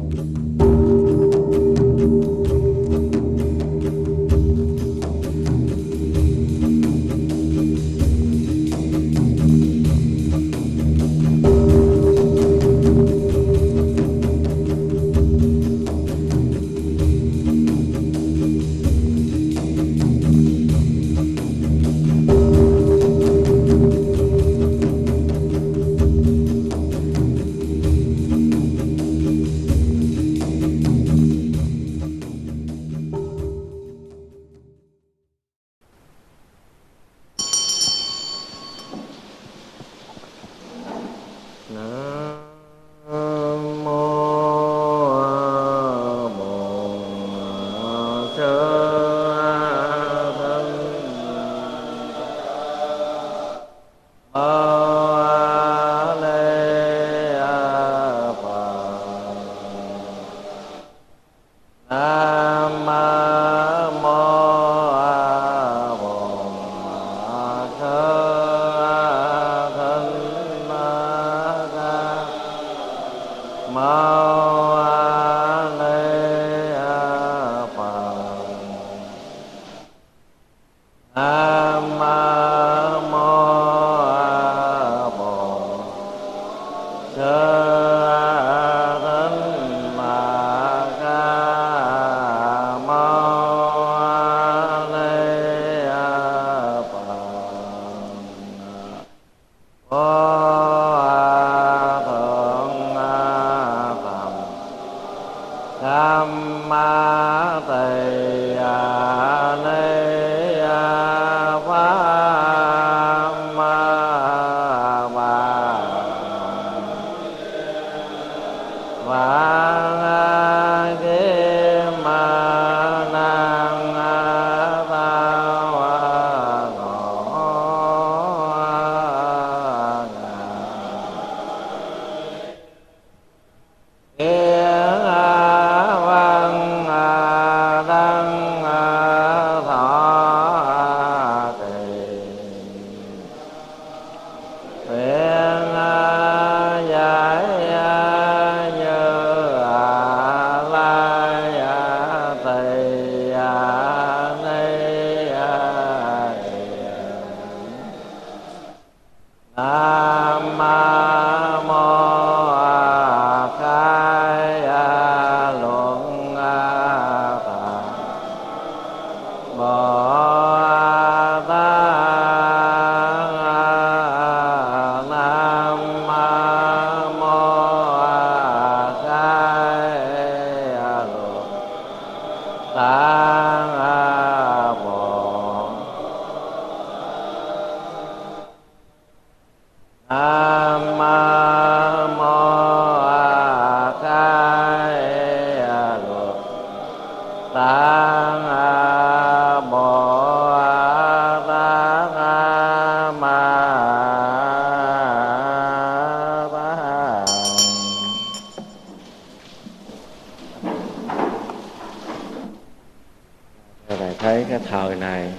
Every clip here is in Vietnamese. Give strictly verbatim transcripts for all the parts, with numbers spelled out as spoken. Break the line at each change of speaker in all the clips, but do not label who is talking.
Thấy cái thời này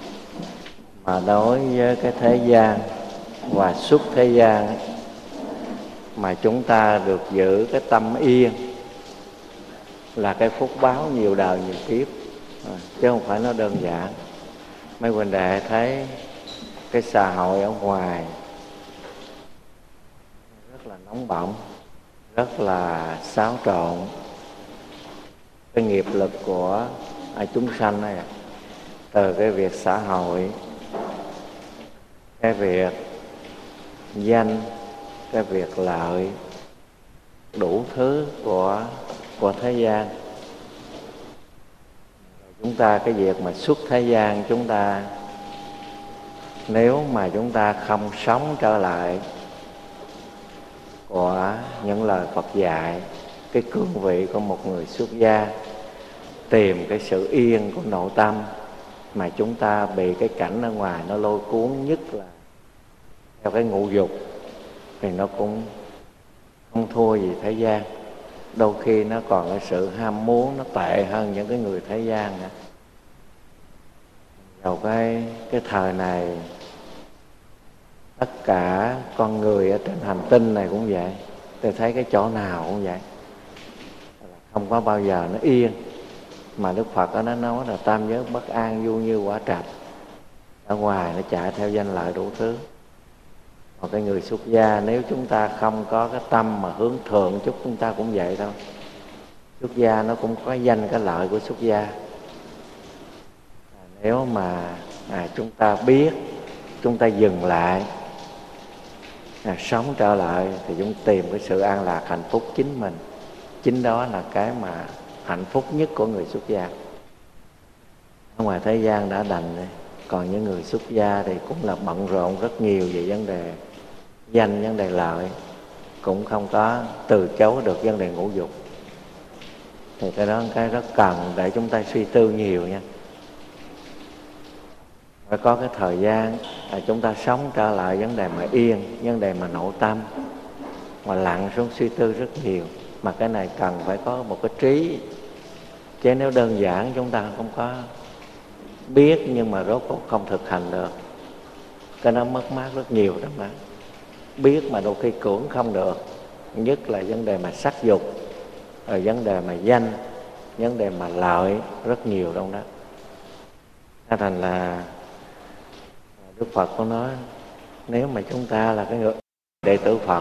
mà đối với cái thế gian và xuất thế gian ấy, mà chúng ta được giữ cái tâm yên là cái phúc báo nhiều đời nhiều kiếp, chứ không phải nó đơn giản. Mấy huynh đệ thấy cái xã hội ở ngoài rất là nóng bỏng, rất là xáo trộn. Cái nghiệp lực của chúng sanh này, từ cái việc xã hội, cái việc danh, cái việc lợi, đủ thứ của của thế gian. Chúng ta cái việc mà xuất thế gian, chúng ta nếu mà chúng ta không sống trở lại của những lời Phật dạy, cái cương vị của một người xuất gia, tìm cái sự yên của nội tâm, mà chúng ta bị cái cảnh ở ngoài nó lôi cuốn, nhất là theo cái ngũ dục, thì nó cũng không thua gì thế gian. Đôi khi nó còn cái sự ham muốn, nó tệ hơn những cái người thế gian nữa. Vào cái, cái thời này, tất cả con người ở trên hành tinh này cũng vậy. Tôi thấy cái chỗ nào cũng vậy. không có bao giờ nó yên. Mà Đức Phật đó, nó nói là tam giới bất an du như quả trạch, ở ngoài nó chạy theo danh lợi đủ thứ. Còn cái người xuất gia, nếu chúng ta không có cái tâm mà hướng thượng chút, chúng ta cũng vậy thôi. Xuất gia nó cũng có danh cái lợi của xuất gia. À, nếu mà à, chúng ta biết, chúng ta dừng lại, à, sống trở lại, thì chúng tìm cái sự an lạc hạnh phúc chính mình. Chính đó là cái mà hạnh phúc nhất của người xuất gia. Ở ngoài thế gian đã đành rồi, còn những người xuất gia thì cũng là bận rộn rất nhiều về vấn đề danh, vấn đề lợi, cũng không có từ chối được vấn đề ngũ dục. Thì cái đó là cái rất cần để chúng ta suy tư nhiều nha. Phải có cái thời gian là chúng ta sống trở lại vấn đề mà yên, vấn đề mà nội tâm, mà lặn xuống suy tư rất nhiều. Mà cái này cần phải có một cái trí, chứ nếu đơn giản chúng ta không có biết nhưng mà rốt cuộc không thực hành được, cái nó mất mát rất nhiều đó mà. Biết mà đôi khi cưỡng không được, nhất là vấn đề mà sắc dục, rồi vấn đề mà danh, vấn đề mà lợi rất nhiều trong đó. Thành là Đức Phật có nói, nếu mà chúng ta là cái người đệ tử Phật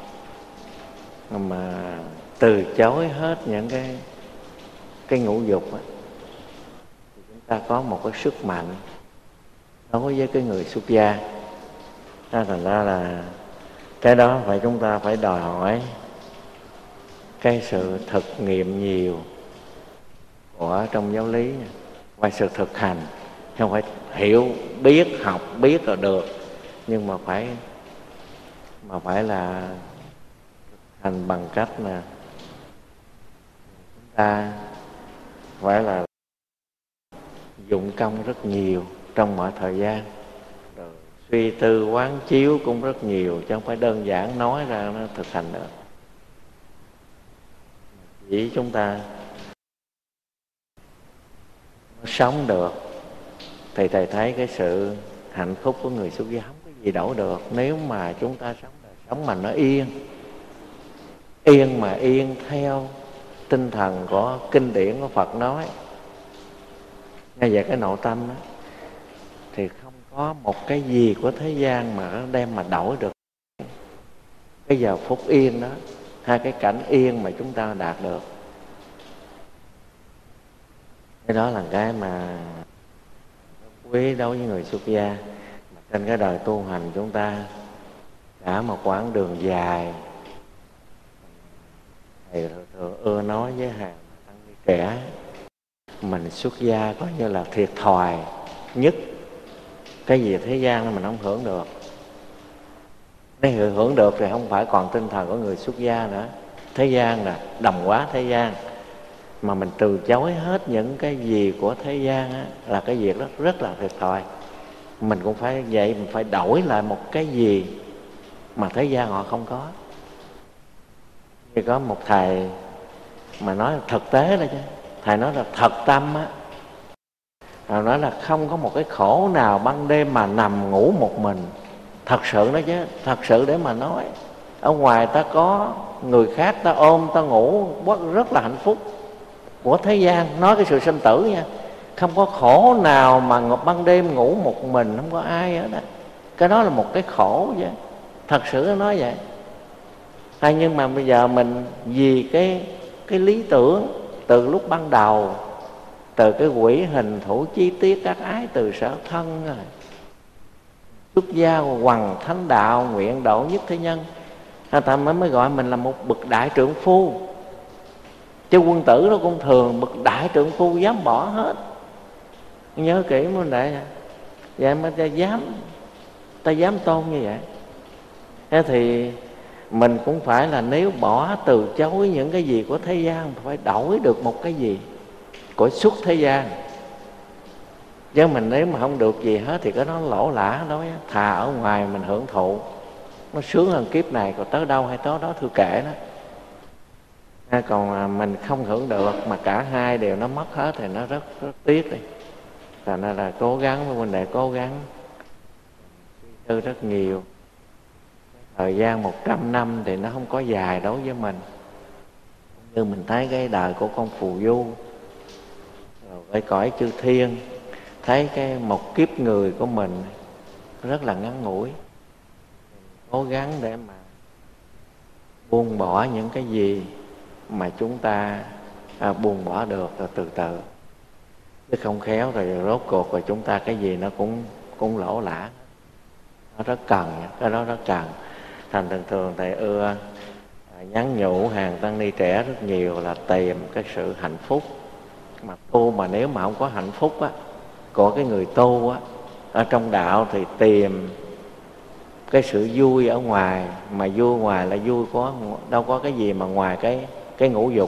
mà từ chối hết những cái cái ngũ dục á, thì chúng ta có một cái sức mạnh đối với cái người xuất gia. Thành ra là cái đó phải chúng ta phải đòi hỏi cái sự thực nghiệm nhiều của trong giáo lý, và sự thực hành. Không phải hiểu, biết, học, biết rồi được, nhưng mà phải mà phải là hành bằng cách là chúng ta phải là dụng công rất nhiều trong mọi thời gian, rồi suy tư quán chiếu cũng rất nhiều, chứ không phải đơn giản nói ra nó thực hành được. Chỉ chúng ta sống được thì thầy thấy cái sự hạnh phúc của người xuất gia không có gì đổi được. Nếu mà chúng ta sống đời sống mà nó yên, yên mà yên theo tinh thần của kinh điển của Phật nói, ngay về cái nội tâm đó, thì không có một cái gì của thế gian mà nó đem mà đổi được cái giờ phút yên đó, hai cái cảnh yên mà chúng ta đạt được. Cái đó là cái mà quý đối với người xuất gia. Trên cái đời tu hành chúng ta cả một quãng đường dài, thầy thường ưa nói với hàng tăng ni trẻ, mình xuất gia coi như là thiệt thòi nhất. Cái gì thế gian mình không hưởng được, nếu hưởng được thì không phải còn tinh thần của người xuất gia nữa. Thế gian là đồng hóa thế gian, mà mình từ chối hết những cái gì của thế gian á, là cái việc rất rất là thiệt thòi. Mình cũng phải vậy, mình phải đổi lại một cái gì mà thế gian họ không có. Thì có một thầy mà nói thực tế đó chứ, thầy nói là thật tâm á, thầy nói là không có một cái khổ nào ban đêm mà nằm ngủ một mình. Thật sự đó chứ, thật sự để mà nói. Ở ngoài ta có người khác ta ôm ta ngủ rất là hạnh phúc của thế gian, nói cái sự sinh tử nha, không có khổ nào mà ban đêm ngủ một mình, không có ai ở đó. Cái đó là một cái khổ chứ, thật sự nó nói vậy. Hay nhưng mà bây giờ mình vì cái cái lý tưởng từ lúc ban đầu, từ cái quỷ hình thủ chi tiết các ái từ sở thân rồi, xuất gia hoằng thánh đạo nguyện độ nhất thế nhân, người ta mới mới gọi mình là một bậc đại trượng phu. Chứ quân tử nó cũng thường bậc đại trượng phu dám bỏ hết. Nhớ kỹ mới đại vậy mà ta dám, ta dám tôn như vậy. Thế thì mình cũng phải là nếu bỏ từ chối những cái gì của thế gian, phải đổi được một cái gì của xuất thế gian. Chứ mình nếu mà không được gì hết thì cái đó lỗ lã đó. Thà ở ngoài mình hưởng thụ, nó sướng hơn kiếp này, còn tới đâu hay tới đó thưa kệ đó. Còn mình không hưởng được mà cả hai đều nó mất hết thì nó rất rất tiếc đi. Thành ra là cố gắng với huynh đệ, cố gắng suy tư rất nhiều. Thời gian một trăm năm thì nó không có dài đối với mình, Như mình thấy cái đời của con phù du, rồi cái cõi chư thiên, thấy cái một kiếp người của mình rất là ngắn ngủi, cố gắng để mà buông bỏ những cái gì mà chúng ta à, buông bỏ được rồi từ từ, chứ không khéo rồi rốt cuộc rồi chúng ta cái gì nó cũng cũng lỗ lã. Nó rất cần, cái đó rất cần. Thành thường thường thầy ưa à, nhắn nhủ hàng tăng ni trẻ rất nhiều là tìm cái sự hạnh phúc. Mà tu mà nếu mà không có hạnh phúc á của cái người tu á, ở trong đạo thì tìm cái sự vui ở ngoài, mà vui ngoài là vui có đâu có cái gì mà ngoài cái cái ngũ dục.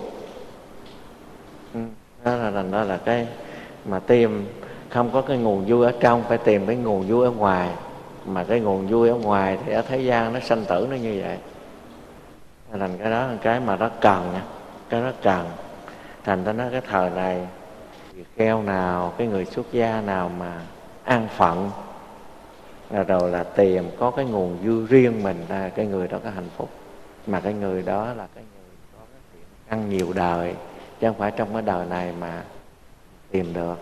Ừ, đó là đó là cái mà tìm không có cái nguồn vui ở trong, phải tìm cái nguồn vui ở ngoài. Mà cái nguồn vui ở ngoài thì ở thế gian nó sanh tử nó như vậy. Thành cái đó là cái mà rất cần nha, cái rất cần. Thành ra nó cái thời này việc kheo nào, cái người xuất gia nào mà an phận rồi, rồi là tìm có cái nguồn vui riêng mình, là cái người đó có hạnh phúc. Mà cái người đó là cái người có cái thiện căn nhiều đời, chứ không phải trong cái đời này mà tìm được.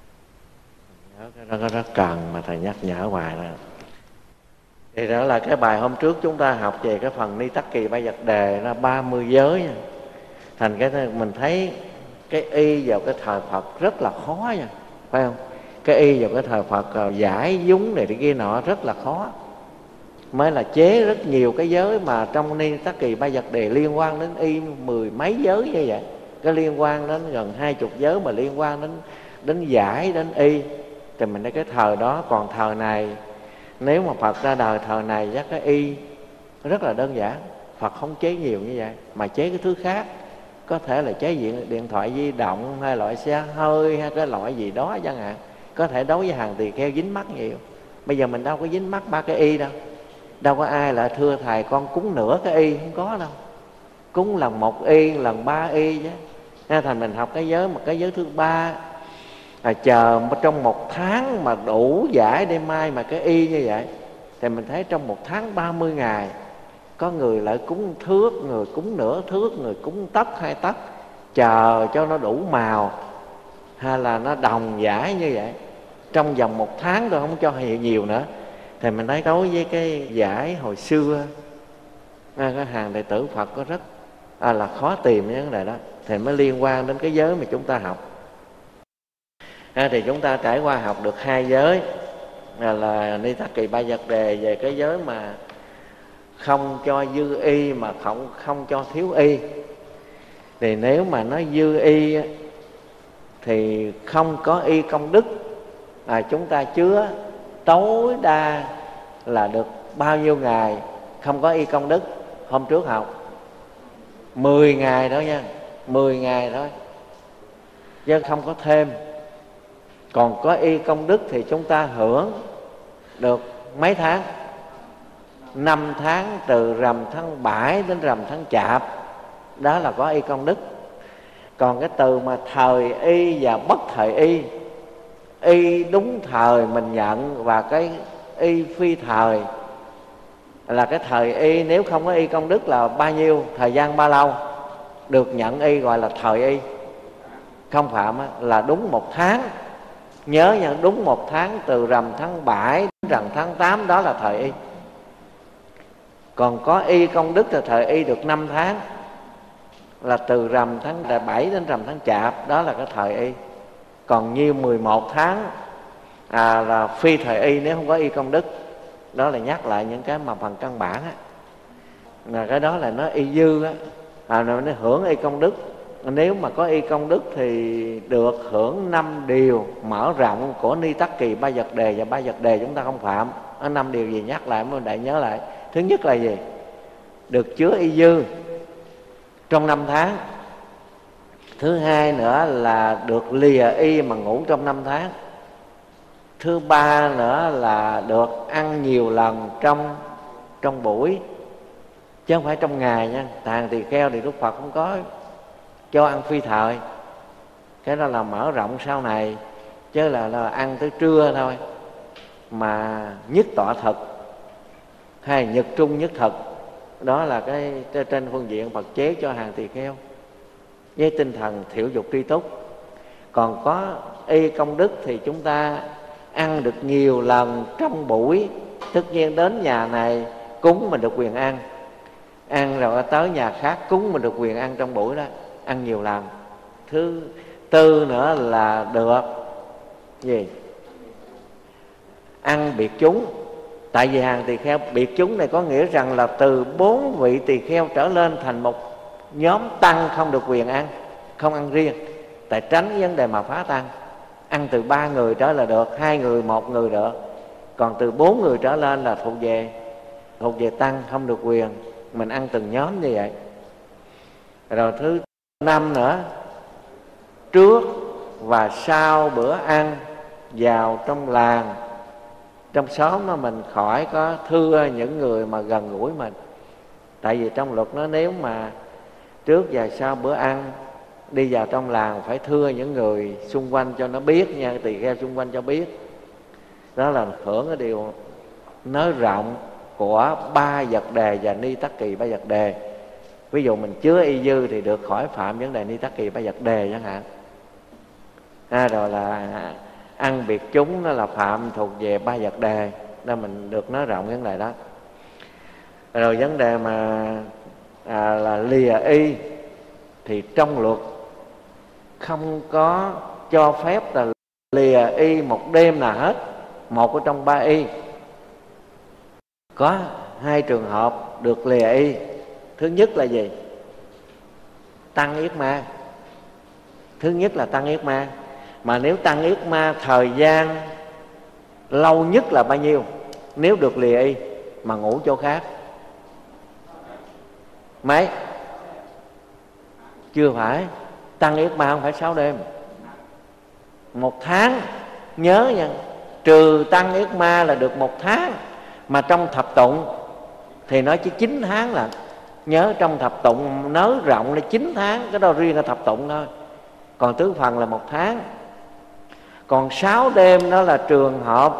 Đó, cái đó rất cần mà thầy nhắc nhở hoài đó. Thì đó là cái bài hôm trước chúng ta học về cái phần Ni Tắc Kỳ Ba Vật Đề, là ba mươi giới nha. Thành cái mình thấy cái y vào cái thời Phật rất là khó nha, phải không? Cái y vào cái thời Phật giải dúng này kia nọ rất là khó, mới là chế rất nhiều cái giới mà trong Ni Tắc Kỳ Ba Vật Đề liên quan đến y mười mấy giới như vậy. Cái liên quan đến gần hai chục giới mà liên quan đến đến giải, đến y. Thì mình thấy cái thời đó, còn thời này nếu mà Phật ra đời thời này chắc cái y rất là đơn giản. Phật không chế nhiều như vậy, mà chế cái thứ khác. Có thể là chế điện, điện thoại di động, hay loại xe hơi, hay cái loại gì đó chẳng hạn. Có thể đối với hàng tỳ kheo dính mắc nhiều. Bây giờ mình đâu có dính mắc ba cái y đâu. Đâu có ai lại thưa thầy con cúng nửa cái y, không có đâu. Cúng lần một y, lần ba y chứ. Nên thành mình học cái giới, mà cái giới thứ ba à, chờ trong một tháng mà đủ giải đêm mai mà cái y như vậy. Thì mình thấy trong một tháng ba mươi ngày, có người lại cúng thước, người cúng nửa thước, người cúng tấc hai tấc, chờ cho nó đủ màu, hay là nó đồng giải như vậy. Trong vòng một tháng tôi không cho nhiều nhiều nữa. Thì mình thấy đối với cái giải hồi xưa, cái hàng đệ tử Phật có rất à, là khó tìm những vấn đề đó. Thì mới liên quan đến cái giới mà chúng ta học. À, thì chúng ta trải qua học được hai giới là, là Ni Tắc Kỳ Ba Vật Đề về cái giới mà không cho dư y mà không không cho thiếu y. Thì nếu mà nó dư y thì không có y công đức, à, chúng ta chứa tối đa là được bao nhiêu ngày không có y công đức. Hôm trước học mười ngày đó nha, mười ngày thôi, chứ không có thêm. Còn có y công đức thì chúng ta hưởng được mấy tháng? Năm tháng, từ rằm tháng bảy đến rằm tháng Chạp. Đó là có y công đức. Còn cái từ mà thời y và bất thời y, y đúng thời mình nhận, và cái y phi thời là cái thời y nếu không có y công đức là bao nhiêu, thời gian bao lâu được nhận y gọi là thời y. Không phạm là đúng một tháng. Nhớ nha, đúng một tháng, từ rằm tháng bảy đến rằm tháng tám, đó là thời y. Còn có y công đức là thời y được năm tháng, là từ rằm tháng bảy đến rằm tháng Chạp, đó là cái thời y. Còn như mười một tháng à, là phi thời y nếu không có y công đức. Đó là nhắc lại những cái mà phần căn bản á. Là cái đó là nó y dư á, à, nó hưởng y công đức. Nếu mà có y công đức thì được hưởng năm điều mở rộng của Ni Tắc Kỳ Ba Vật Đề, và Ba Vật Đề chúng ta không phạm. Ở năm điều gì nhắc lại mới đại nhớ lại. Thứ nhất là gì? Được chứa y dư trong năm tháng. Thứ hai nữa là được lìa y mà ngủ trong năm tháng. Thứ ba nữa là được ăn nhiều lần trong trong buổi, chứ không phải trong ngày nha. Tàn tỳ kheo thì Đức Phật không có cho ăn phi thời. Cái đó là mở rộng sau này, chứ là, là ăn tới trưa thôi. Mà nhất tọa thực hay nhật trung nhất thực, đó là cái trên phương diện Phật chế cho hàng tỳ kheo. với tinh thần thiểu dục tri túc. Còn có y công đức thì chúng ta ăn được nhiều lần trong buổi. Tất nhiên đến nhà này cúng mình được quyền ăn, ăn rồi tới nhà khác cúng mình được quyền ăn trong buổi đó, ăn nhiều lần. Thứ tư nữa là được gì? Ăn biệt chúng. Tại vì hàng tỳ kheo biệt chúng này có nghĩa rằng là từ bốn vị tỳ kheo trở lên thành một nhóm tăng không được quyền ăn, không ăn riêng, tại tránh vấn đề mà phá tăng. Ăn từ ba người trở là được, hai người, một người được. Còn từ bốn người trở lên là thuộc về thuộc về tăng, không được quyền. Mình ăn từng nhóm như vậy. Rồi thứ năm nữa, trước và sau bữa ăn vào trong làng, trong xóm mà mình khỏi có thưa những người mà gần gũi mình. Tại vì trong luật nó nếu mà trước và sau bữa ăn đi vào trong làng phải thưa những người xung quanh cho nó biết nha, tỳ kheo xung quanh cho biết. Đó là hưởng cái điều nới rộng của ba vật đề và ni tắc kỳ ba vật đề. Ví dụ mình chứa y dư thì được khỏi phạm vấn đề ni tắc kỳ ba vật đề chẳng hạn. À, rồi là ăn biệt chúng nó là phạm thuộc về ba vật đề, nên mình được nới rộng vấn đề đó. Rồi vấn đề mà à, là lìa y thì trong luật không có cho phép là lìa y một đêm nào hết, một ở trong ba y. Có hai trường hợp được lìa y. Thứ nhất là gì? Tăng yết ma. Thứ nhất là tăng yết ma. Mà nếu tăng yết ma thời gian lâu nhất là bao nhiêu? Nếu được lìa y mà ngủ chỗ khác? Mấy? Chưa phải. Tăng yết ma không phải sáu đêm, một tháng. Nhớ nha, trừ tăng yết ma là được một tháng. Mà trong thập tụng thì nói chỉ chín tháng là. Nhớ trong thập tụng nới rộng là chín tháng. Cái đó riêng là thập tụng thôi. Còn tứ phần là một tháng. Còn sáu đêm đó là trường hợp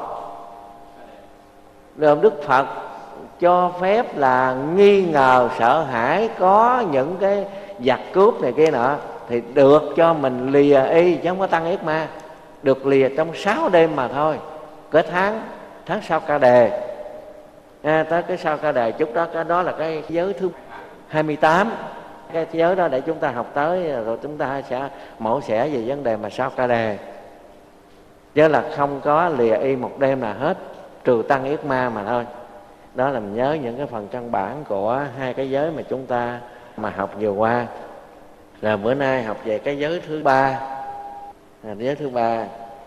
Đức Phật cho phép là nghi ngờ sợ hãi có những cái giặc cướp này kia nọ, thì được cho mình lìa y, chứ không có tăng yết ma. Được lìa trong sáu đêm mà thôi. Cái tháng tháng sau ca đề à, tới cái sau ca đề chút đó, cái đó là cái giới thứ hai mươi tám. Cái giới đó để chúng ta học tới, rồi chúng ta sẽ mổ xẻ về vấn đề mà sau ca đề. Chứ là không có lìa y một đêm nào hết, trừ tăng yết ma mà thôi. Đó là mình nhớ những cái phần căn bản của hai cái giới mà chúng ta mà học vừa qua. Rồi bữa nay học về cái giới thứ ba. À, giới thứ ba,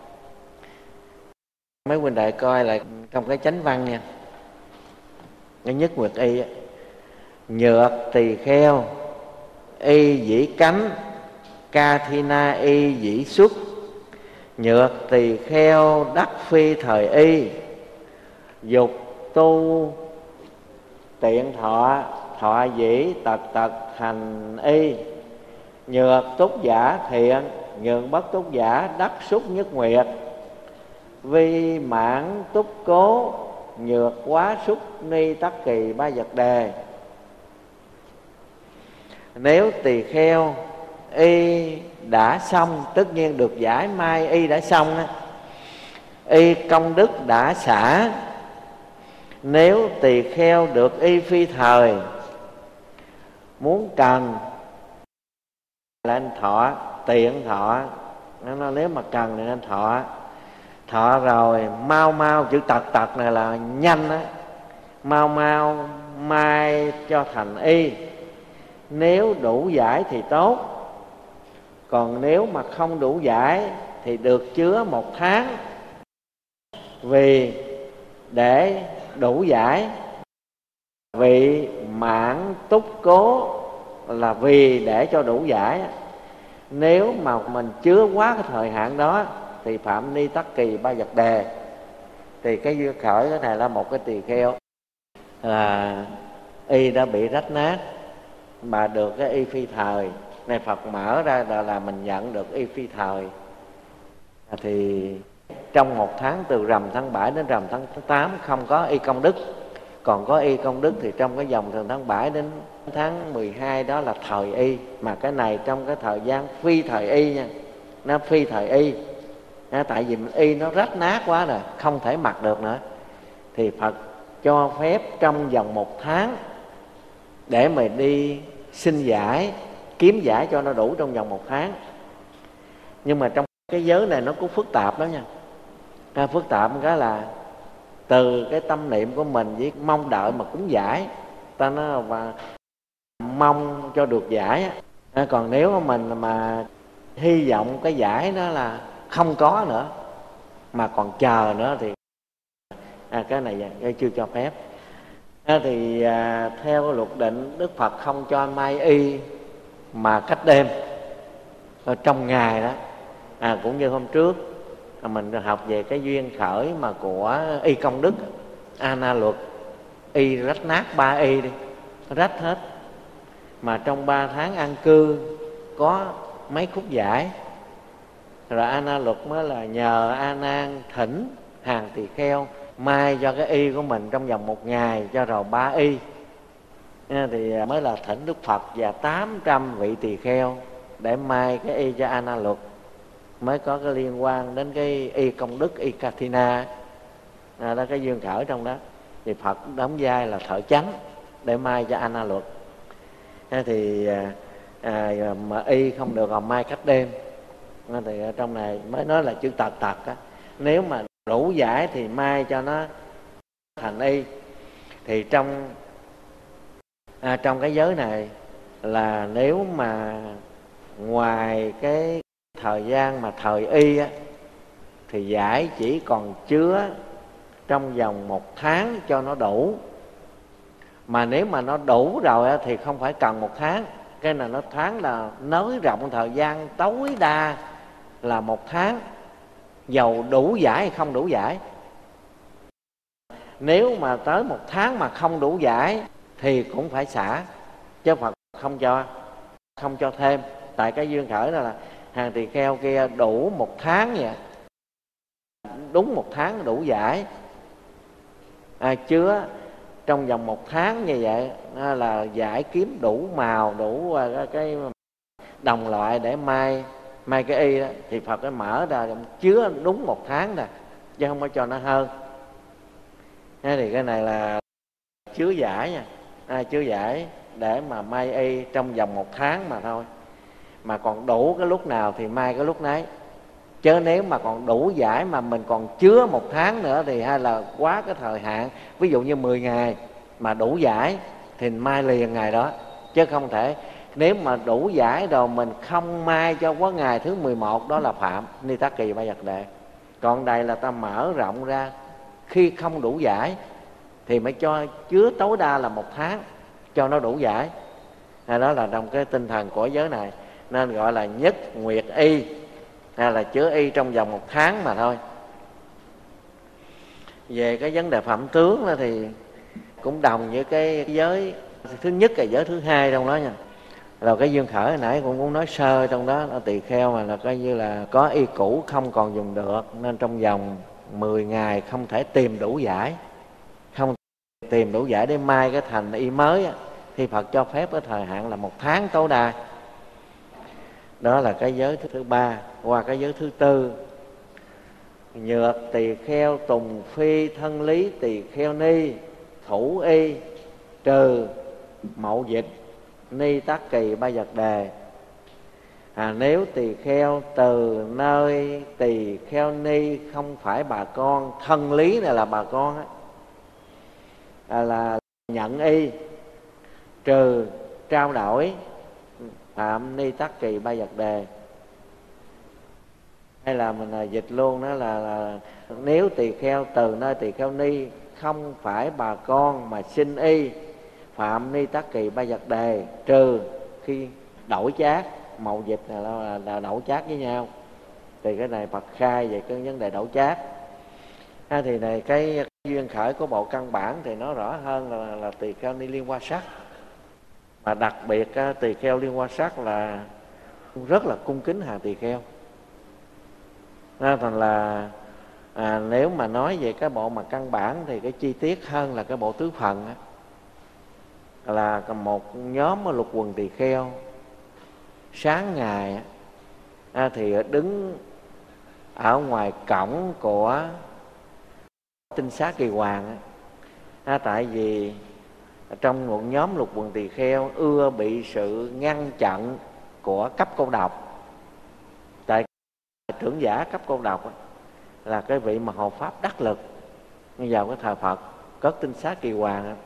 mấy huynh đệ coi lại trong cái chánh văn nha. Cái nhất nguyệt y á. Nhược tỳ kheo y dĩ cánh, ca thi na y dĩ xuất. Nhược tỳ kheo đắc phi thời y, dục tu tiện thọ, thọ dĩ tật tật hành y. Nhược túc giả thiện, nhược bất túc giả đắc xúc nhất nguyệt. Vi mãn túc cố, nhược quá xúc ni tắc kỳ ba vật đề. Nếu tỳ kheo y đã xong, tất nhiên được giải mai y đã xong á, y công đức đã xả. Nếu tỳ kheo được y phi thời, muốn cần là anh thọ, tiện thọ. Nó nếu mà cần thì anh thọ. Thọ rồi mau mau, chữ tật tật này là nhanh á, mau mau mai cho thành y. Nếu đủ giải thì tốt. Còn nếu mà không đủ giải thì được chứa một tháng. Vì để đủ giải. Vì mãn túc cố là vì để cho đủ giải. Nếu mà mình chứa quá cái thời hạn đó thì phạm ni tắc kỳ ba vật đề. Thì cái duyên khởi cái này là một cái tỳ kheo là y đã bị rách nát mà được cái y phi thời này, Phật mở ra là, là mình nhận được y phi thời. Thì trong một tháng từ rằm tháng bảy đến rằm tháng tám không có y công đức, Còn có y công đức thì trong cái dòng từ tháng bảy đến tháng mười hai đó là thời y. Mà cái này trong cái thời gian phi thời y nha, nó phi thời y. À, tại vì y nó rách nát quá rồi, không thể mặc được nữa, thì Phật cho phép trong vòng một tháng để mà đi xin giải, kiếm giải cho nó đủ trong vòng một tháng. Nhưng mà trong cái giới này nó cũng phức tạp đó nha. À, phức tạp cái là từ cái tâm niệm của mình với mong đợi mà cúng giải, ta nói và mong cho được giải. À, còn nếu mà mình mà hy vọng cái giải đó là không có nữa mà còn chờ nữa thì à, cái này cái chưa cho phép. À, thì à, theo luật định Đức Phật không cho mai y mà cách đêm ở trong ngày đó. À, cũng như hôm trước à, mình học về cái duyên khởi mà của y công đức, Ana luật, y rách nát ba y đi, rách hết. Mà trong ba tháng an cư có mấy khúc giải, rồi Ana luật mới là nhờ A Nan thỉnh hàng tỳ kheo mai cho cái y của mình trong vòng một ngày cho rồi ba y. Thì mới là thỉnh Đức Phật và tám trăm vị tỳ kheo để mai cái y cho Ana luật, mới có cái liên quan đến cái y công đức, y Kathina. À, đó cái duyên khởi trong đó. Thì Phật đóng vai là thợ chánh để mai cho Ana luật. À, thì à, mà y không được còn mai cách đêm. À, thì ở trong này mới nói là chữ tật tật á. Nếu mà đủ giải thì mai cho nó thành y. Thì trong à, trong cái giới này là nếu mà ngoài cái thời gian mà thời y á, thì giải chỉ còn chứa trong vòng một tháng cho nó đủ. Mà nếu mà nó đủ rồi á, thì không phải cần một tháng. Cái này nó tháng là nới rộng thời gian tối đa là một tháng, dầu đủ giải hay không đủ giải. Nếu mà tới một tháng mà không đủ giải thì cũng phải xả, chứ Phật không cho không cho thêm. Tại cái duyên khởi đó là hàng tỳ kheo kia đủ một tháng vậy, đúng một tháng đủ giải, à, chứa trong vòng một tháng như vậy là giải kiếm đủ màu, đủ cái đồng loại để mai mai cái y đó, thì Phật cái mở ra chứa đúng một tháng rồi, chứ không có cho nó hơn. Thế thì cái này là chứa giải nha, à, chứa giải để mà mai y trong vòng một tháng mà thôi. Mà còn đủ cái lúc nào thì mai cái lúc nấy. Chứ nếu mà còn đủ giải mà mình còn chứa một tháng nữa thì hay là quá cái thời hạn. Ví dụ như mười ngày mà đủ giải thì mai liền ngày đó, chứ không thể. Nếu mà đủ giải rồi mình không mai cho quá ngày thứ mười một, đó là phạm ni tắc kỳ ba vật đệ. Còn đây là ta mở rộng ra, khi không đủ giải thì mới cho chứa tối đa là một tháng cho nó đủ giải. À, đó là trong cái tinh thần của giới này, nên gọi là nhất nguyệt y, à, là chứa y trong vòng một tháng mà thôi. Về cái vấn đề phẩm tướng đó thì cũng đồng với cái giới thứ nhất là giới thứ hai trong đó nha. Rồi cái duyên khởi hồi nãy cũng cũng nói sơ trong đó, nó tỳ kheo mà là coi như là có y cũ không còn dùng được, nên trong vòng mười ngày không thể tìm đủ giải, không tìm đủ giải để mai cái thành y mới á, thì Phật cho phép cái thời hạn là một tháng tối đa. Đó là cái giới thứ, thứ ba. Qua cái giới thứ tư, nhược tỳ kheo tùng phi thân lý tỳ kheo ni thủ y trừ mậu dịch ni tắc kỳ ba vật đề. À, nếu tỳ kheo từ nơi tỳ kheo ni không phải bà con, thân lý này là bà con á, à, là nhận y trừ trao đổi phạm ni tắc kỳ ba vật đề. Hay là mình là dịch luôn đó là, là nếu tỳ kheo từ nơi tỳ kheo ni không phải bà con mà xin y phạm ni tắc kỳ ba vật đề, trừ khi đổi chác. Mậu dịch là, là, là đổi chác với nhau, thì cái này Phật khai về cái vấn đề đổi chác. À, thì này cái, cái duyên khởi của bộ căn bản thì nó rõ hơn là, là tỳ kheo ni liên hoa sắc. Mà đặc biệt tỳ kheo liên hoa sắc là rất là cung kính hàng tỳ kheo. À, thành là À, nếu mà nói về cái bộ mà căn bản thì cái chi tiết hơn là cái bộ tứ phần á, là một nhóm lục quần tỳ kheo sáng ngày á, thì đứng ở ngoài cổng của tinh xá Kỳ Hoàng á, à, tại vì trong một nhóm lục quần tỳ kheo ưa bị sự ngăn chặn của cấp cô độc. Tại trưởng giả cấp cô độc á, là cái vị mà hộ pháp đắc lực vào cái thời Phật cất tinh xá Kỳ Hoàng á.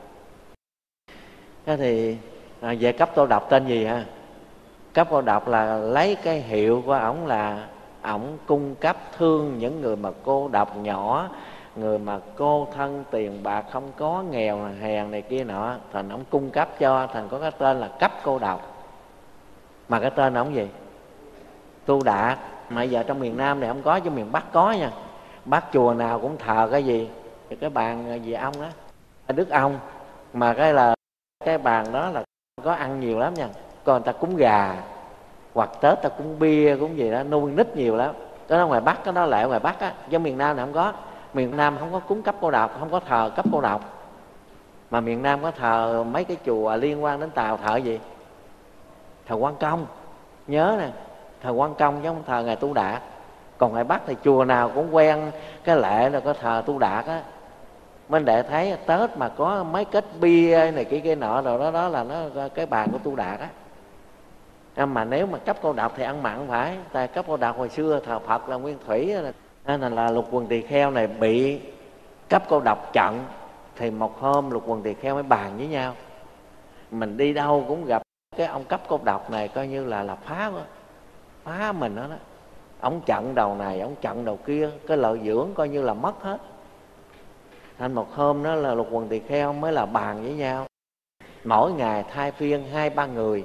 Thế thì à, về cấp cô độc tên gì ha? Cấp cô độc là lấy cái hiệu của ổng là ổng cung cấp thương những người mà cô độc nhỏ, người mà cô thân tiền bạc không có, nghèo hèn này kia nọ, thành ổng cung cấp cho, thành có cái tên là cấp cô độc. Mà cái tên ổng gì? Tu Đạt. Mà giờ trong miền Nam này không có, chứ miền Bắc có nha. Bắc chùa nào cũng thờ cái gì? Cái bàn gì ông đó, Đức Ông. Mà cái là cái bàn đó là có ăn nhiều lắm nha. Còn người ta cúng gà, hoặc Tết ta cúng bia, cúng gì đó, nuôi nít nhiều lắm. Cái đó ngoài Bắc, cái đó lại ngoài Bắc á, chứ miền Nam này không có. Miền Nam không có cúng cấp cô độc, không có thờ cấp cô độc. Mà miền Nam có thờ mấy cái chùa liên quan đến Tàu thờ gì? Thờ Quan Công. Nhớ nè, thờ Quan Công chứ không thờ ngài Tu Đạt. Còn ngoài Bắc thì chùa nào cũng quen cái lệ là có thờ Tu Đạt á. Minh Đệ thấy Tết mà có mấy kết bia này kia kia nọ rồi đó, đó là nó cái bàn của Tu Đạt á. À, mà nếu mà cấp cô độc thì ăn mặn phải. Tại cấp cô độc hồi xưa thờ Phật là nguyên thủy, nên là, là lục quần tỳ kheo này bị cấp cô độc chặn. Thì một hôm lục quần tỳ kheo mới bàn với nhau, mình đi đâu cũng gặp cái ông cấp cô độc này, coi như là là phá phá mình đó, đó. Ông chặn đầu này, ông chặn đầu kia, cái lợi dưỡng coi như là mất hết. Thành một hôm đó là lục quần tỳ kheo mới là bàn với nhau, mỗi ngày thay phiên hai ba người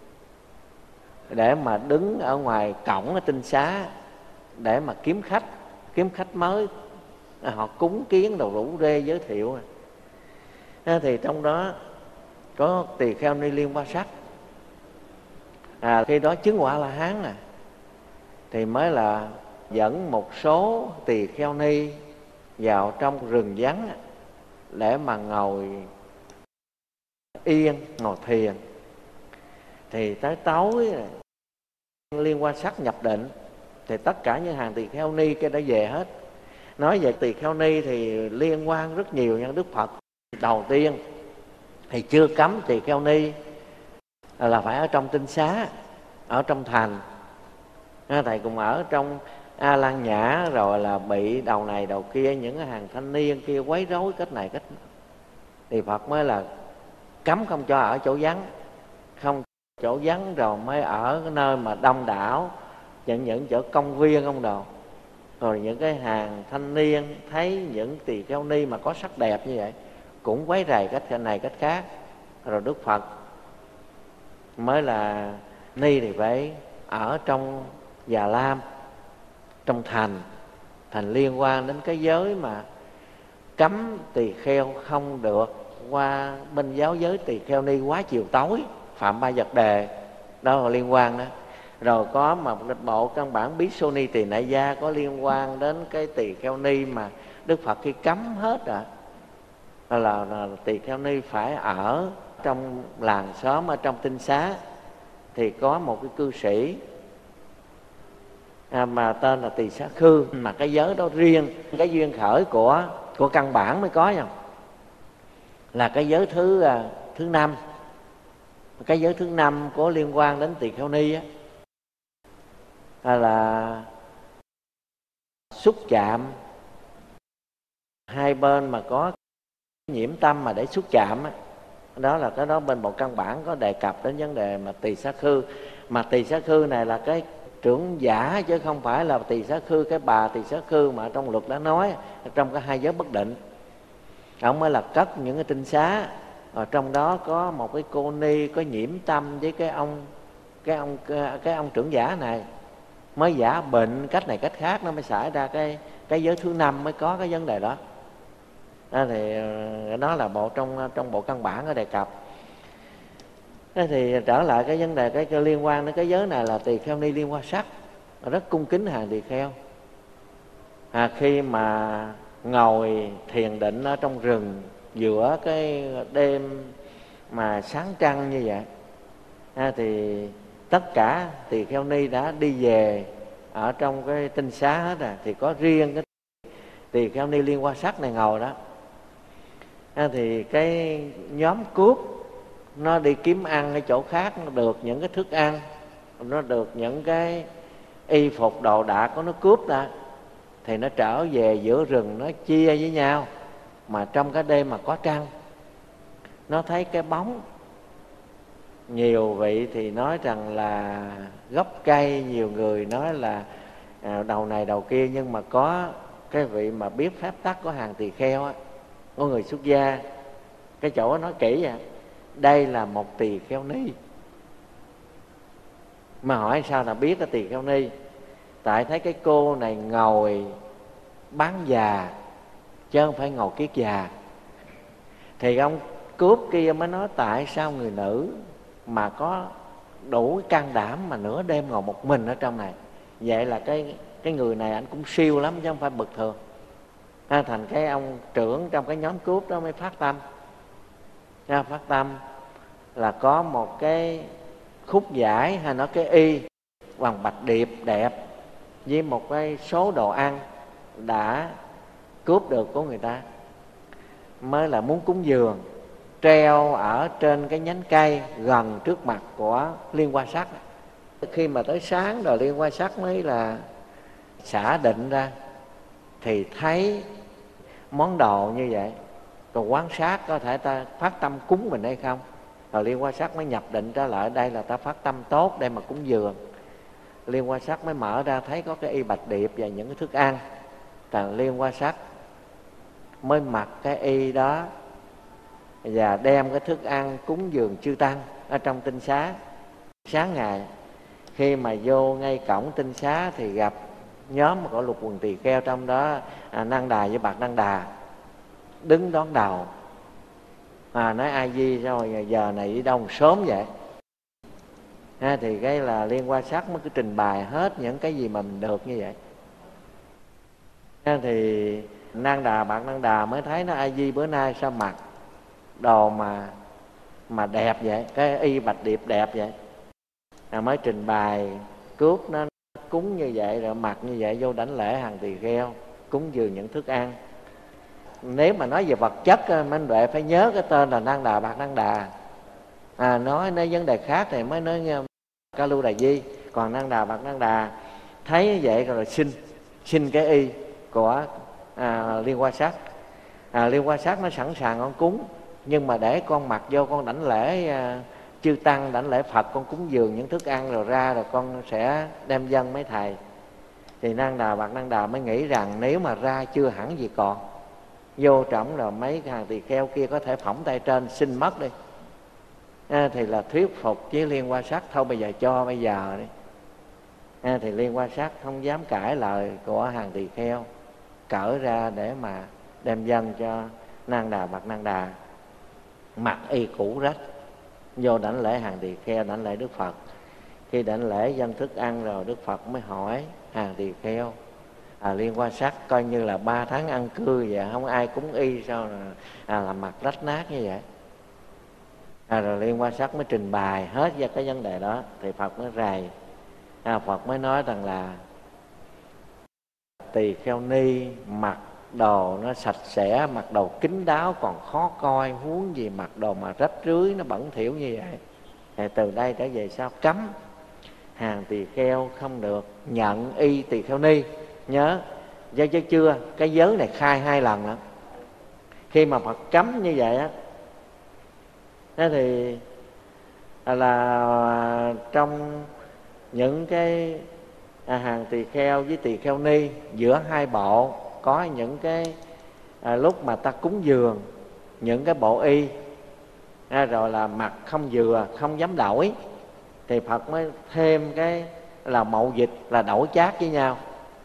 để mà đứng ở ngoài cổng ở tinh xá để mà kiếm khách, kiếm khách mới. Họ cúng kiến đồ rủ rê giới thiệu. Thì trong đó có tỳ kheo Ni Liên Hoa Sắc, à, khi đó chứng quả La Hán nè, thì mới là dẫn một số tỳ kheo ni vào trong rừng vắng để mà ngồi yên, ngồi thiền. Thì tới tối Liên Hoa Sắc nhập định, thì tất cả những hàng tỳ kheo ni kia đã về hết. Nói về tỳ kheo ni thì liên quan rất nhiều nha. Đức Phật đầu tiên thì chưa cấm tỳ kheo ni là phải ở trong tinh xá, ở trong thành. Thầy cùng ở trong A Lan Nhã, rồi là bị đầu này đầu kia những hàng thanh niên kia quấy rối cách này cách này. Thì Phật mới là cấm không cho ở chỗ vắng, không chỗ vắng rồi mới ở cái nơi mà đông đảo, những những chỗ công viên không đồ. Rồi những cái hàng thanh niên thấy những tỳ kheo ni mà có sắc đẹp như vậy cũng quấy rầy cách này cách khác. Rồi Đức Phật mới là ni thì phải ở trong Già Lam, trong thành. Thành liên quan đến cái giới mà cấm tỳ kheo không được qua bên giáo giới tỳ kheo ni quá chiều tối, phạm ba vật đề, đó là liên quan đó. Rồi có mà bộ căn bản Bí Xô Ni Tỳ Nại Gia có liên quan đến cái tỳ kheo ni mà Đức Phật khi cấm hết rồi. Là, là, là tỳ kheo ni phải ở trong làng xóm, ở trong tinh xá. Thì có một cái cư sĩ à, mà tên là Tỳ Xá Khư, mà cái giới đó riêng, cái duyên khởi của của căn bản mới có nha, là cái giới thứ à, thứ năm. Cái giới thứ năm có liên quan đến tỳ kheo ni á, là xúc chạm hai bên mà có nhiễm tâm mà để xúc chạm á. Đó là cái đó bên bộ căn bản có đề cập đến vấn đề mà Tỳ Xá Khư. Mà Tỳ Xá Khư này là cái trưởng giả, chứ không phải là Tỳ Xá Khư cái bà Tỳ Xá Khư mà trong luật đã nói trong cái hai giới bất định. Ông mới là cất những cái tinh xá, ở trong đó có một cái cô ni có nhiễm tâm với cái ông cái ông cái ông trưởng giả này, mới giả bệnh cách này cách khác, nó mới xảy ra cái cái giới thứ năm mới có cái vấn đề đó. Đó thì đó là bộ trong trong bộ căn bản có đề cập. Thế thì trở lại cái vấn đề cái, cái liên quan đến cái giới này là tỳ kheo ni Liên Hoa Sắc rất cung kính hàng tỳ kheo. à, khi mà ngồi thiền định ở trong rừng giữa cái đêm mà sáng trăng như vậy, à, thì tất cả tỳ kheo ni đã đi về ở trong cái tinh xá hết rồi, thì có riêng cái tỳ kheo ni Liên Hoa Sắc này ngồi đó. À, thì cái nhóm cướp nó đi kiếm ăn ở chỗ khác, nó được những cái thức ăn, nó được những cái y phục đồ đạc của nó cướp ra, thì nó trở về giữa rừng nó chia với nhau. Mà trong cái đêm mà có trăng, nó thấy cái bóng. Nhiều vị thì nói rằng là gốc cây, nhiều người nói là à, đầu này đầu kia. Nhưng mà có cái vị mà biết phép tắc của hàng tỳ kheo á, có người xuất gia, cái chỗ nói kỹ vậy, đây là một tỳ kheo ni. Mà hỏi sao là biết là tỳ kheo ni? Tại thấy cái cô này ngồi bán già chứ không phải ngồi kiết già. Thì ông cướp kia mới nói tại sao người nữ mà có đủ can đảm mà nửa đêm ngồi một mình ở trong này. Vậy là cái cái người này anh cũng siêu lắm chứ không phải bực thường. À, thành cái ông trưởng trong cái nhóm cướp đó mới phát tâm. À, phát tâm là có một cái khúc vải hay nói cái y bằng bạch điệp đẹp với một cái số đồ ăn đã cướp được của người ta, mới là muốn cúng dường, treo ở trên cái nhánh cây gần trước mặt của Liên Hoa Sắc. Khi mà tới sáng rồi Liên Hoa Sắc mới là xả định ra, thì thấy món đồ như vậy, còn quan sát có thể ta phát tâm cúng mình hay không. Rồi Liên Hoa Sắc mới nhập định trở lại, đây là ta phát tâm tốt để mà cúng dường. Liên Hoa Sắc mới mở ra thấy có cái y bạch điệp và những cái thức ăn. Còn Liên Hoa Sắc mới mặc cái y đó và đem cái thức ăn cúng dường chư tăng ở trong tinh xá. Sáng ngày khi mà vô ngay cổng tinh xá thì gặp nhóm của Lục Quần Tỳ Kheo, trong đó à, Năng Đà với Bạc Năng Đà đứng đón đầu. À, nói ai di sao rồi giờ này đi đâu sớm vậy? À, thì cái là Liên Hoa Sắc mới cứ trình bày hết những cái gì mà mình được như vậy. À, thì Năng Đà Bạc Năng Đà mới thấy nó ai di bữa nay sao mặc đồ mà mà đẹp vậy, cái y bạch điệp đẹp vậy. À, mới trình bày cướp nó cúng như vậy rồi mặc như vậy vô đảnh lễ hàng tỳ kheo, cúng dường những thức ăn. Nếu mà nói về vật chất, Minh Huệ phải nhớ cái tên là Năng Đà Bạc Năng Đà. À, nói nói vấn đề khác thì mới nói Ca Lưu Đà Di. Còn Năng Đà Bạc Năng Đà thấy như vậy rồi xin xin cái y của à, Liên Hoa Sắc. À, Liên Hoa Sắc nó sẵn sàng con cúng, nhưng mà để con mặc vô con đảnh lễ à, chư tăng, đảnh lễ Phật, con cúng dường những thức ăn rồi ra rồi con sẽ đem dâng mấy thầy. Thì Năng Đà Bạc Năng Đà mới nghĩ rằng nếu mà ra chưa hẳn gì còn, vô trọng rồi mấy hàng tỳ kheo kia có thể phỏng tay trên xin mất đi. À, thì là thuyết phục với Liên Hoa Sắc thôi bây giờ cho bây giờ đi. À, thì Liên Hoa Sắc không dám cãi lời của hàng tỳ kheo, cởi ra để mà đem dâng cho Năng Đà Bạc Năng Đà, mặc y cũ rách vô đảnh lễ hàng tỳ kheo, đảnh lễ Đức Phật. Khi đảnh lễ dâng thức ăn rồi, Đức Phật mới hỏi hàng tỳ kheo, à, Liên Hoa Sắc coi như là ba tháng ăn cư vậy, không ai cúng y sao là, à, là mặt rách nát như vậy. À, rồi Liên Hoa Sắc mới trình bày hết ra cái vấn đề đó. Thì Phật mới rầy, à, Phật mới nói rằng là tỳ kheo ni mặc đồ nó sạch sẽ, mặc đồ kín đáo còn khó coi, huống gì mặc đồ mà rách rưới nó bẩn thỉu như vậy. Thì từ đây trở về sau cấm hàng tỳ kheo không được nhận y tỳ kheo ni. Nhớ giới giới chưa, cái giới này khai hai lần đó. Khi mà Phật cấm như vậy á, thế thì là trong những cái à, hàng tỳ kheo với tỳ kheo ni giữa hai bộ có những cái à, lúc mà ta cúng dường những cái bộ y à, rồi là mặc không vừa, không dám đổi, thì Phật mới thêm cái là mậu dịch, là đổi chác với nhau.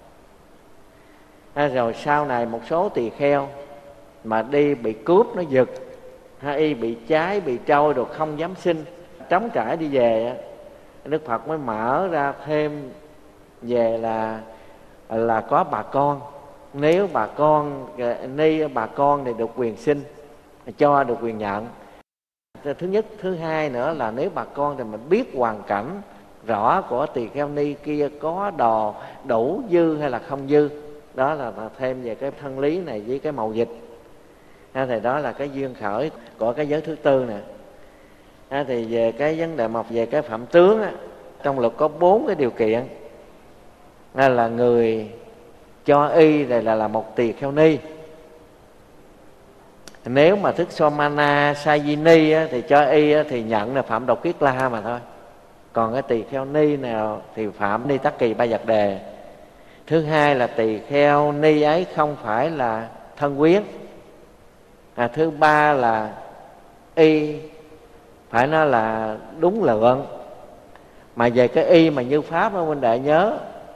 À, rồi sau này một số tỳ kheo mà đi bị cướp nó giật, hay y bị cháy, bị trôi rồi không dám xin, trống trải đi về, Đức Phật mới mở ra thêm về là là có bà con Nếu bà con ni bà con thì được quyền xin, cho được quyền nhận. Thứ nhất. Thứ hai nữa là nếu bà con thì mình biết hoàn cảnh rõ của tỳ kheo ni kia có đò đủ dư hay là không dư. Đó là thêm về cái thân lý này với cái màu dịch. À, thì đó là cái duyên khởi của cái giới thứ tư nè. À, thì về cái vấn đề mọc về cái phạm tướng á, trong luật có bốn cái điều kiện. À, là người cho y này là, là một tỳ kheo ni. Nếu mà thức Somana Sayini á, thì cho y á, thì nhận là phạm độc kiết la mà thôi. Còn cái tỳ kheo ni nào thì phạm ni tắc kỳ ba vật đề. Thứ hai là tỳ kheo ni ấy không phải là thân quyến. À, thứ ba là y phải nói là đúng lượng. Mà về cái y mà như pháp đó huynh đệ nhớ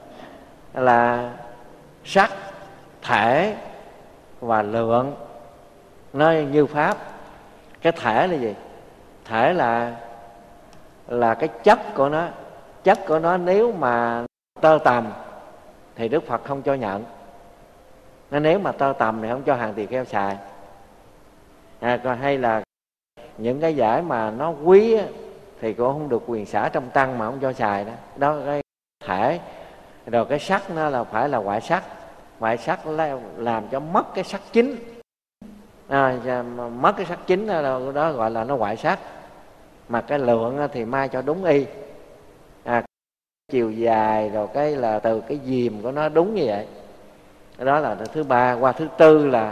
là sắc, thể và lượng, nó như pháp. Cái thể là gì? Thể là là cái chất của nó. Chất của nó nếu mà tơ tằm thì Đức Phật không cho nhận. Nó nếu mà tơ tằm thì không cho hàng tỳ kheo xài. À, còn hay là những cái giải mà nó quý á, thì cũng không được quyền xả trong tăng mà không cho xài đó. Đó cái thể. Rồi cái sắc nó là phải là ngoại sắc. Ngoại sắc làm cho mất cái sắc chính. À, mất cái sắc chính đó, đó gọi là nó ngoại sắc. Mà cái lượng thì mai cho đúng y. À, chiều dài rồi cái là từ cái diềm của nó đúng như vậy. Đó là thứ ba. Qua thứ tư là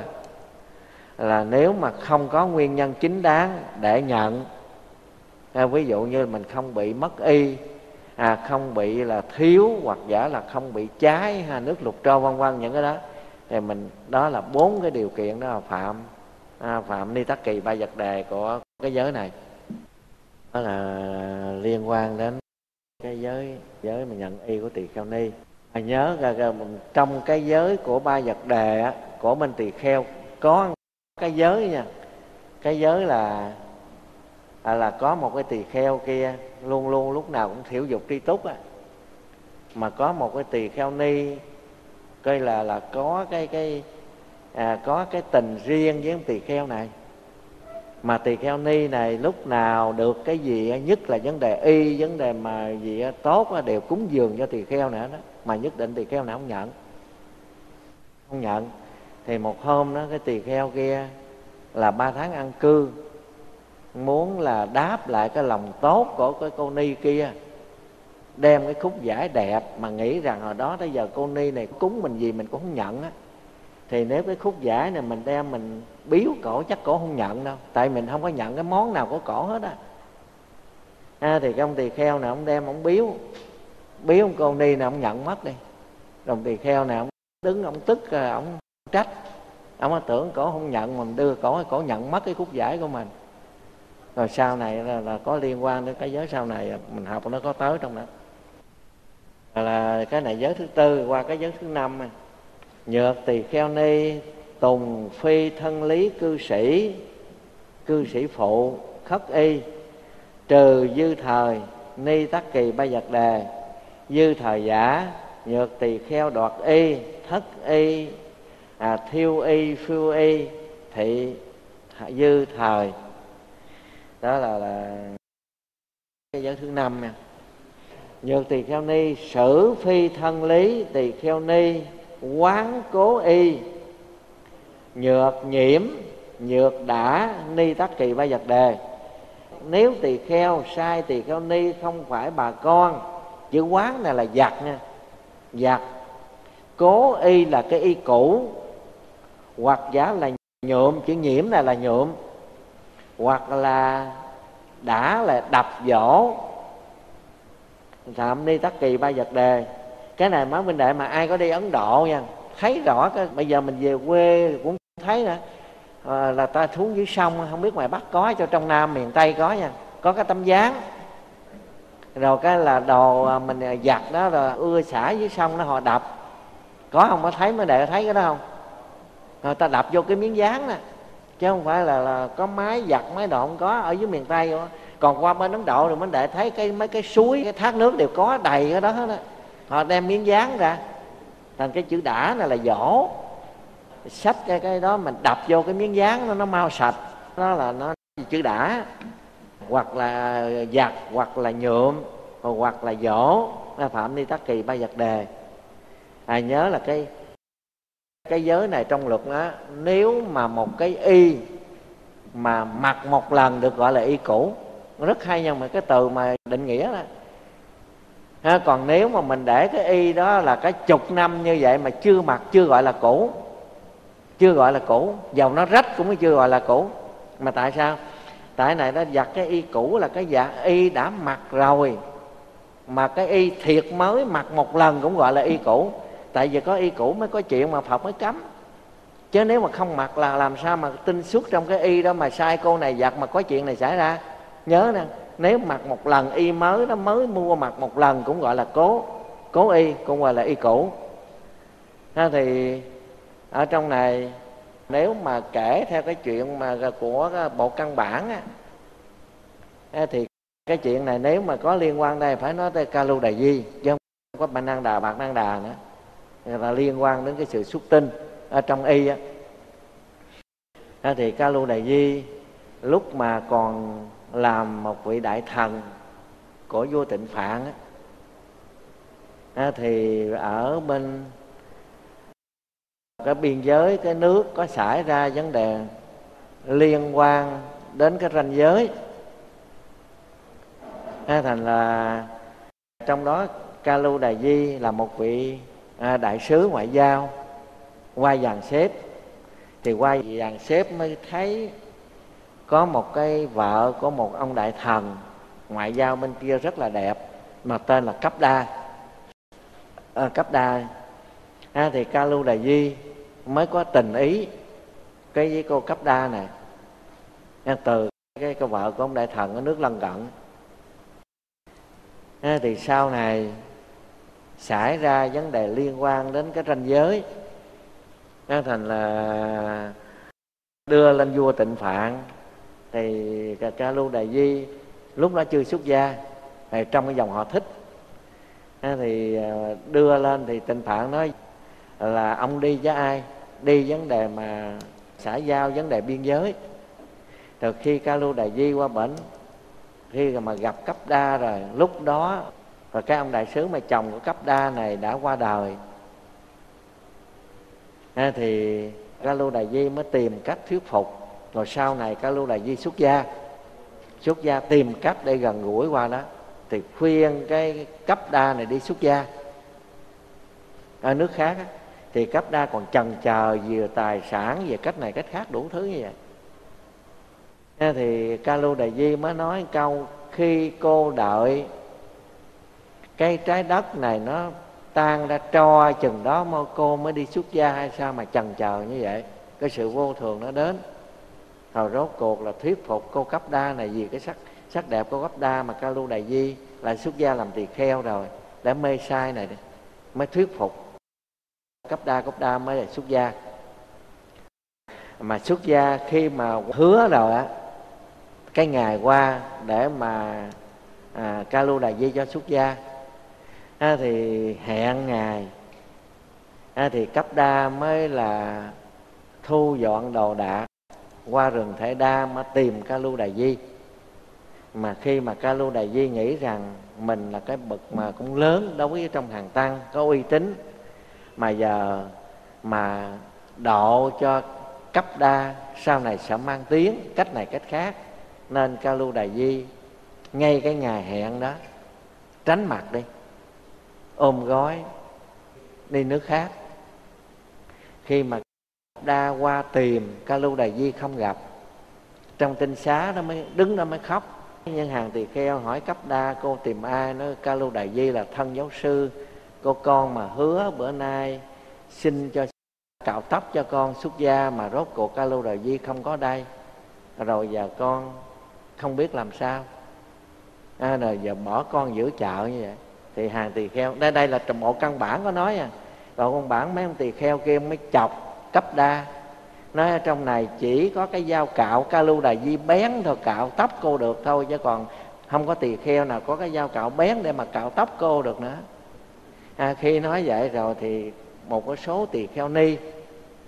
là nếu mà không có nguyên nhân chính đáng để nhận. À, ví dụ như mình không bị mất y, à, không bị là thiếu, hoặc giả là không bị cháy, ha, nước lụt trâu vân vân, những cái đó thì mình, đó là bốn cái điều kiện đó là phạm à, phạm ni tắc kỳ ba vật đề của cái giới này. Đó là liên quan đến cái giới giới mà nhận y của tỳ kheo ni. Mà nhớ ra, ra, trong cái giới của ba vật đề á, của bên tỳ kheo có cái giới nha. Cái giới là à, là có một cái tỳ kheo kia luôn luôn lúc nào cũng thiểu dục tri túc á, mà có một cái tỳ kheo ni coi là là có cái cái à, có cái tình riêng với tỳ kheo này. Mà tỳ kheo ni này lúc nào được cái gì, nhất là vấn đề y, vấn đề mà gì tốt đều cúng dường cho tỳ kheo nữa đó, mà nhất định tỳ kheo nào không nhận. Không nhận. Thì một hôm đó cái tỳ kheo kia là ba tháng ăn cư, muốn là đáp lại cái lòng tốt của cái cô ni kia, đem cái khúc vải đẹp mà nghĩ rằng hồi đó tới giờ cô ni này cúng mình gì mình cũng không nhận á. Thì nếu cái khúc vải này mình đem mình biếu cổ chắc cổ không nhận đâu, tại mình không có nhận cái món nào của cổ hết á. À, thì cái ông tỳ kheo nào ông đem ông biếu, biếu ông cô ni nào ông nhận mất đi. Rồi tỳ kheo nào ông đứng ông tức, ông trách, ông tưởng cổ không nhận, mình đưa cổ, cổ nhận mất cái khúc vải của mình. Rồi sau này là, là có liên quan đến cái giới sau này mình học nó có tới trong đó. Là cái này giới thứ tư. Qua cái giới thứ năm, nhược tỳ kheo ni tùng phi thân lý cư sĩ, cư sĩ phụ khất y, trừ dư thời ni tắc kỳ ba vật đề, dư thời giả nhược tỳ kheo đoạt y, thất y, à, thiêu y, phiêu y, thị dư thời. Đó là, là cái giới thứ năm nha. Nhược tỳ kheo ni sử phi thân lý tỳ kheo ni quán cố y, nhược nhiễm nhược đã ni tắc kỳ ba vật đề. Nếu tỳ kheo sai tỳ kheo ni không phải bà con, chữ quán này là giặt nha, giặt. Cố y là cái y cũ, hoặc giả là nhuộm, chữ nhiễm này là nhuộm, hoặc là đã là đập dỗ, phạm ni tắc kỳ ba vật đề. Cái này mấy huynh đệ mà ai có đi Ấn Độ nha, thấy rõ cái, bây giờ mình về quê cũng thấy nè, à, là ta xuống dưới sông, không biết ngoài Bắc có, cho trong Nam miền Tây có nha, có cái tấm dáng, rồi cái là đồ mình giặt đó, rồi ưa xả dưới sông nó họ đập, có không? Có thấy mấy đệ thấy cái đó không? Rồi ta đập vô cái miếng dán nè, chứ không phải là, là có máy giặt máy đồ, không có. Ở dưới miền Tây đó. Còn qua bên Ấn Độ thì mấy đệ thấy cái mấy cái suối, cái thác nước đều có đầy cái đó hết á. Họ đem miếng dán ra, thành cái chữ đã này là dỗ, xách cái cái đó mình đập vô cái miếng dán nó nó mau sạch, đó là nó chữ đã, hoặc là giặt, hoặc là nhuộm, hoặc là dỗ. Phạm ni tắc kỳ ba vật đề. À, nhớ là cái cái giới này trong luật đó, nếu mà một cái y mà mặc một lần được gọi là y cũ, rất hay nha, mà cái từ mà định nghĩa đó. Ha, còn nếu mà mình để cái y đó là cái chục năm như vậy mà chưa mặc, chưa gọi là cũ, chưa gọi là cũ, dầu nó rách cũng chưa gọi là cũ. Mà tại sao? Tại này nó giặt cái y cũ là cái dạ y đã mặc rồi, mà cái y thiệt mới mặc một lần cũng gọi là y cũ. Tại vì có y cũ mới có chuyện mà Phật mới cấm. Chứ nếu mà không mặc là làm sao mà tinh xuất trong cái y đó mà sai cô này giặt mà có chuyện này xảy ra. Nhớ nè, nếu mặc một lần y mới, nó mới mua mặc một lần cũng gọi là cố, cố y, cũng gọi là y cũ. Thế thì ở trong này nếu mà kể theo cái chuyện mà của bộ căn bản á, thì cái chuyện này nếu mà có liên quan đây phải nói tới Kalu Đà Di, chứ không có Ba Năng Đà, Bạc Năng Đà nữa. Là liên quan đến cái sự xuất tinh ở trong y á. Thì Kalu Đà Di lúc mà còn làm một vị đại thần của vua Tịnh Phạn á, thì ở bên cái biên giới cái nước có xảy ra vấn đề liên quan đến cái ranh giới. À, thành là trong đó Kalu Đà Di là một vị à, đại sứ ngoại giao qua dàn xếp. Thì qua dàn xếp mới thấy có một cái vợ của một ông đại thần ngoại giao bên kia rất là đẹp, mà tên là Cấp Đa. À, Cấp Đa à, thì Kalu Đà Di mới có tình ý cái với cô Cấp Đa này, à, từ cái cô vợ của ông đại thần ở nước lân cận. À, thì sau này xảy ra vấn đề liên quan đến cái ranh giới, à, thành là đưa lên vua Tịnh Phạn. Thì Kalu Đà Di lúc đó chưa xuất gia, thì trong cái dòng họ Thích, à, thì đưa lên thì Tịnh Phạn nói là ông đi với ai? Đi vấn đề mà xã giao, vấn đề biên giới. Từ khi Kalu Đà Di qua bển, khi mà gặp Cấp Đa rồi, lúc đó rồi cái ông đại sứ mà chồng của Cấp Đa này đã qua đời, à, thì Kalu Đà Di mới tìm cách thuyết phục. Rồi sau này Kalu Đà Di xuất gia, xuất gia tìm cách để gần gũi qua đó, thì khuyên cái Cấp Đa này đi xuất gia ở nước khác á. Thì Cấp Đa còn chần chờ về tài sản, về cách này cách khác đủ thứ như vậy. À, thì Kalu Đà Di mới nói câu: khi cô đợi cái trái đất này nó tan ra tro chừng đó mà cô mới đi xuất gia, hay sao mà chần chờ như vậy? Cái sự vô thường nó đến. Rồi rốt cuộc là thuyết phục cô Cấp Đa này, vì cái sắc sắc đẹp của Cấp Đa mà Kalu Đà Di lại xuất gia làm tỳ kheo rồi, đã mê sai này mới thuyết phục Cấp Đa. Cấp Đa mới là xuất gia. Mà xuất gia khi mà hứa rồi á, cái ngày qua để mà à, Kalu Đà Di cho xuất gia, à, thì hẹn ngày, à, thì Cấp Đa mới là thu dọn đồ đạc qua rừng Thể Đa mà tìm Kalu Đà Di. Mà khi mà Kalu Đà Di nghĩ rằng mình là cái bậc mà cũng lớn đối với trong hàng tăng, có uy tín, mà giờ mà độ cho Cấp Đa sau này sẽ mang tiếng cách này cách khác, nên Kalu Đà Di ngay cái ngày hẹn đó tránh mặt đi, ôm gói đi nước khác. Khi mà Cấp Đa qua tìm Kalu Đà Di không gặp, trong tinh xá nó mới đứng đó mới khóc. Nhân hàng tỳ kheo hỏi Cấp Đa: cô tìm ai? Nói Kalu Đà Di là thân giáo sư, cô con mà hứa bữa nay xin cho cạo tóc cho con xuất gia, mà rốt cuộc Kalu Đà Di không có đây, rồi giờ con không biết làm sao, à, rồi giờ bỏ con giữ chợ như vậy. Thì hàng tỳ kheo, đây đây là trong bộ căn bản có nói à, rồi căn bản mấy ông tỳ kheo kia mới chọc Cấp Đa, nói ở trong này chỉ có cái dao cạo Kalu Đà Di bén thôi, cạo tóc cô được thôi, chứ còn không có tỳ kheo nào có cái dao cạo bén để mà cạo tóc cô được nữa. À, khi nói vậy rồi thì một cái số tỳ kheo ni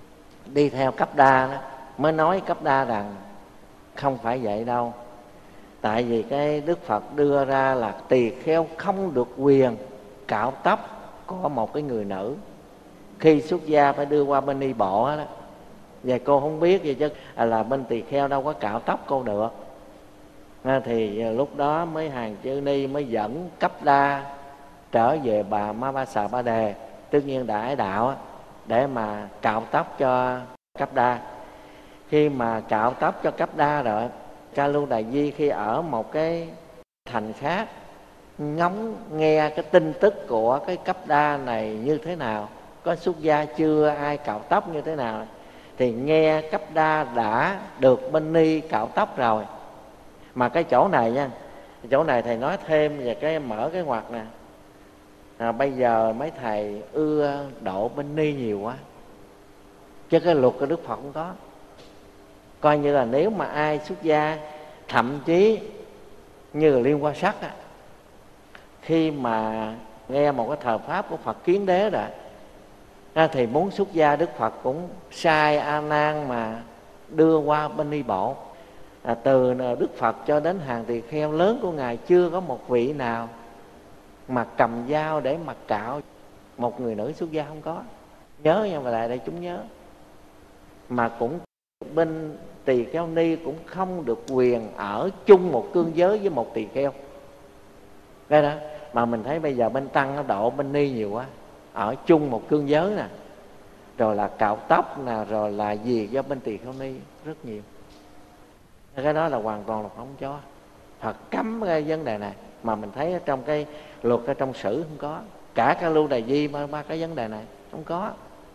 đi theo Cấp Đa đó mới nói Cấp Đa rằng không phải vậy đâu. Tại vì cái Đức Phật đưa ra là tỳ kheo không được quyền cạo tóc của một cái người nữ. Khi xuất gia phải đưa qua bên y bộ đó. Và cô không biết vậy chứ à, là bên tỳ kheo đâu có cạo tóc cô được. À, thì lúc đó mới Hàng Chư Ni mới dẫn Cấp Đa trở về bà Ma Ba Xà Ba Đề, tất nhiên đã ái đạo, để mà cạo tóc cho Cấp Đa. Khi mà cạo tóc cho Cấp Đa rồi, Ca Lu Đà Di khi ở một cái thành khác ngóng nghe cái tin tức của cái Cấp Đa này như thế nào, có xuất gia chưa, ai cạo tóc như thế nào, thì nghe Cấp Đa đã được bên ni cạo tóc rồi. Mà cái chỗ này nha, chỗ này thầy nói thêm về cái mở cái ngoặc nè. À, bây giờ mấy thầy ưa độ bên ni nhiều quá, chứ cái luật của Đức Phật không có. Coi như là nếu mà ai xuất gia, thậm chí như là Liên Hoa Sắc á, khi mà nghe một cái thờ pháp của Phật Kiến Đế rồi à, thì muốn xuất gia, Đức Phật cũng sai A Nan mà đưa qua bên ni bộ. À, từ Đức Phật cho đến hàng tỳ kheo lớn của Ngài chưa có một vị nào mà cầm dao để mà cạo một người nữ xuất gia, không có. Nhớ nha, mà lại đây chúng nhớ. Mà cũng bên tỳ kheo ni cũng không được quyền ở chung một cương giới với một tỳ kheo. Cái đó mà mình thấy bây giờ bên tăng nó độ bên ni nhiều quá, ở chung một cương giới nè, rồi là cạo tóc nè, rồi là gì do bên tỳ kheo ni rất nhiều. Cái đó là hoàn toàn là không cho. Phật cấm cái vấn đề này, mà mình thấy ở trong cái luật ở trong sử không có. Cả Ca Lu Đà Di ba, ba cái vấn đề này không có.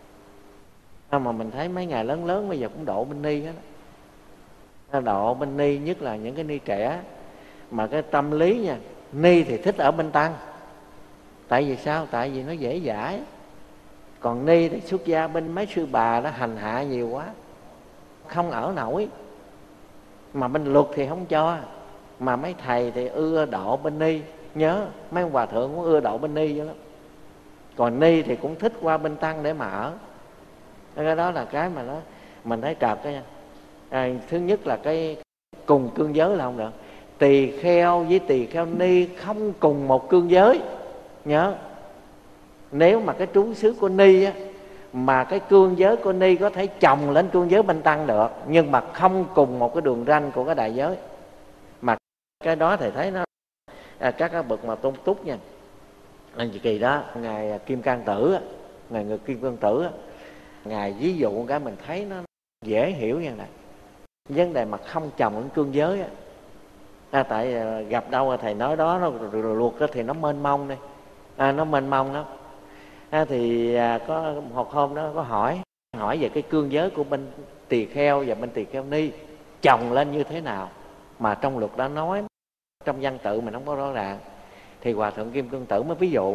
Mà mình thấy mấy ngày lớn lớn bây giờ cũng độ bên ni hết đó. Độ bên ni, nhất là những cái ni trẻ. Mà cái tâm lý nha, ni thì thích ở bên tăng. Tại vì sao? Tại vì nó dễ dãi. Còn ni thì xuất gia bên mấy sư bà đó hành hạ nhiều quá, không ở nổi. Mà bên luật thì không cho. Mà mấy thầy thì ưa độ bên ni. Nhớ mấy ông hòa thượng cũng ưa độ bên ni vậy lắm. Còn ni thì cũng thích qua bên tăng để mà ở. Cái đó là cái mà nó mình thấy trật đó nha. À, thứ nhất là cái cùng cương giới là không được. Tỳ kheo với tỳ kheo ni không cùng một cương giới. Nhớ, nếu mà cái trú xứ của ni á, mà cái cương giới của ni có thể chồng lên cương giới bên tăng được, nhưng mà không cùng một cái đường ranh của cái đại giới. Mà cái đó thầy thấy nó à, các cái bậc mà tôn túc nha. Anh chị kỳ đó, ngài Kim Cang Tử, ngài người Kim Cang Tử, ngài ví dụ cái mình thấy nó dễ hiểu như này. Vấn đề mà không chồng lên cương giới á, à, tại gặp đâu thầy nói đó, nó luật đó thì nó mênh mông đi, à, nó mênh mông lắm. À, thì à, có một hôm đó có hỏi hỏi về cái cương giới của bên tỳ kheo và bên tỳ kheo ni chồng lên như thế nào, mà trong luật đã nói, trong văn tự mình không có rõ ràng. Thì Hòa Thượng Kim Cang Tử mới ví dụ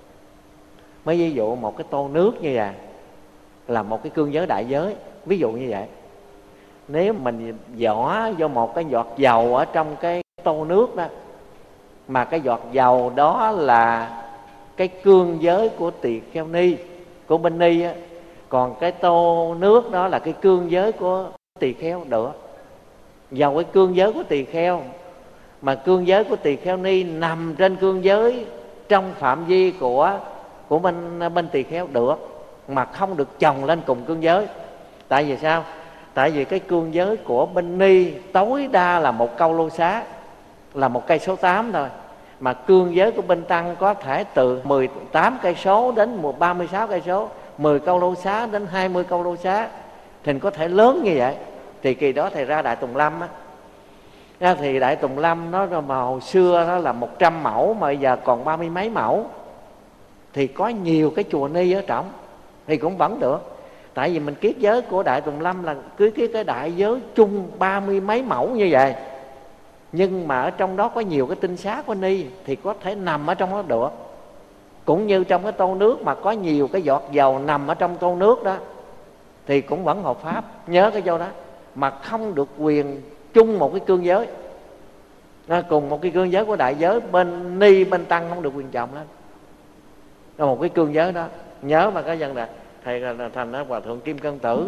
mới ví dụ một cái tô nước như vậy là một cái cương giới đại giới. Ví dụ như vậy, nếu mình vỏ vô một cái giọt dầu ở trong cái tô nước đó, mà cái giọt dầu đó là cái cương giới của tỳ kheo ni, của bên ni á, còn cái tô nước đó là cái cương giới của tỳ kheo, được. Dầu cái cương giới của tỳ kheo, mà cương giới của tỳ kheo ni nằm trên cương giới trong phạm vi của của bên bên tỳ kheo, được, mà không được chồng lên cùng cương giới. Tại vì sao? Tại vì cái cương giới của bên ni tối đa là một câu lô xá, là một cây số tám thôi. Mà cương giới của bên tăng có thể từ mười tám cây số đến ba mươi sáu cây số, mười câu lô xá đến hai mươi câu lô xá, thì có thể lớn như vậy. Thì kỳ đó thầy ra Đại Tùng Lâm á, ra thì Đại Tùng Lâm nó mà hồi xưa nó là một trăm mẫu, mà bây giờ còn ba mươi mấy mẫu. Thì có nhiều cái chùa ni ở trong thì cũng vẫn được. Tại vì mình kiết giới của Đại Tùng Lâm là cứ cái cái đại giới chung ba mươi mấy mẫu như vậy, nhưng mà ở trong đó có nhiều cái tinh xá của ni thì có thể nằm ở trong đó được. Cũng như trong cái tô nước mà có nhiều cái giọt dầu nằm ở trong tô nước đó thì cũng vẫn hợp pháp. Nhớ cái chỗ đó, mà không được quyền chung một cái cương giới, cùng một cái cương giới của đại giới. Bên ni bên tăng không được quyền chồng lên một cái cương giới đó. Nhớ mà cái dân này thầy là thành đó Hòa Thượng Kim Cang Tử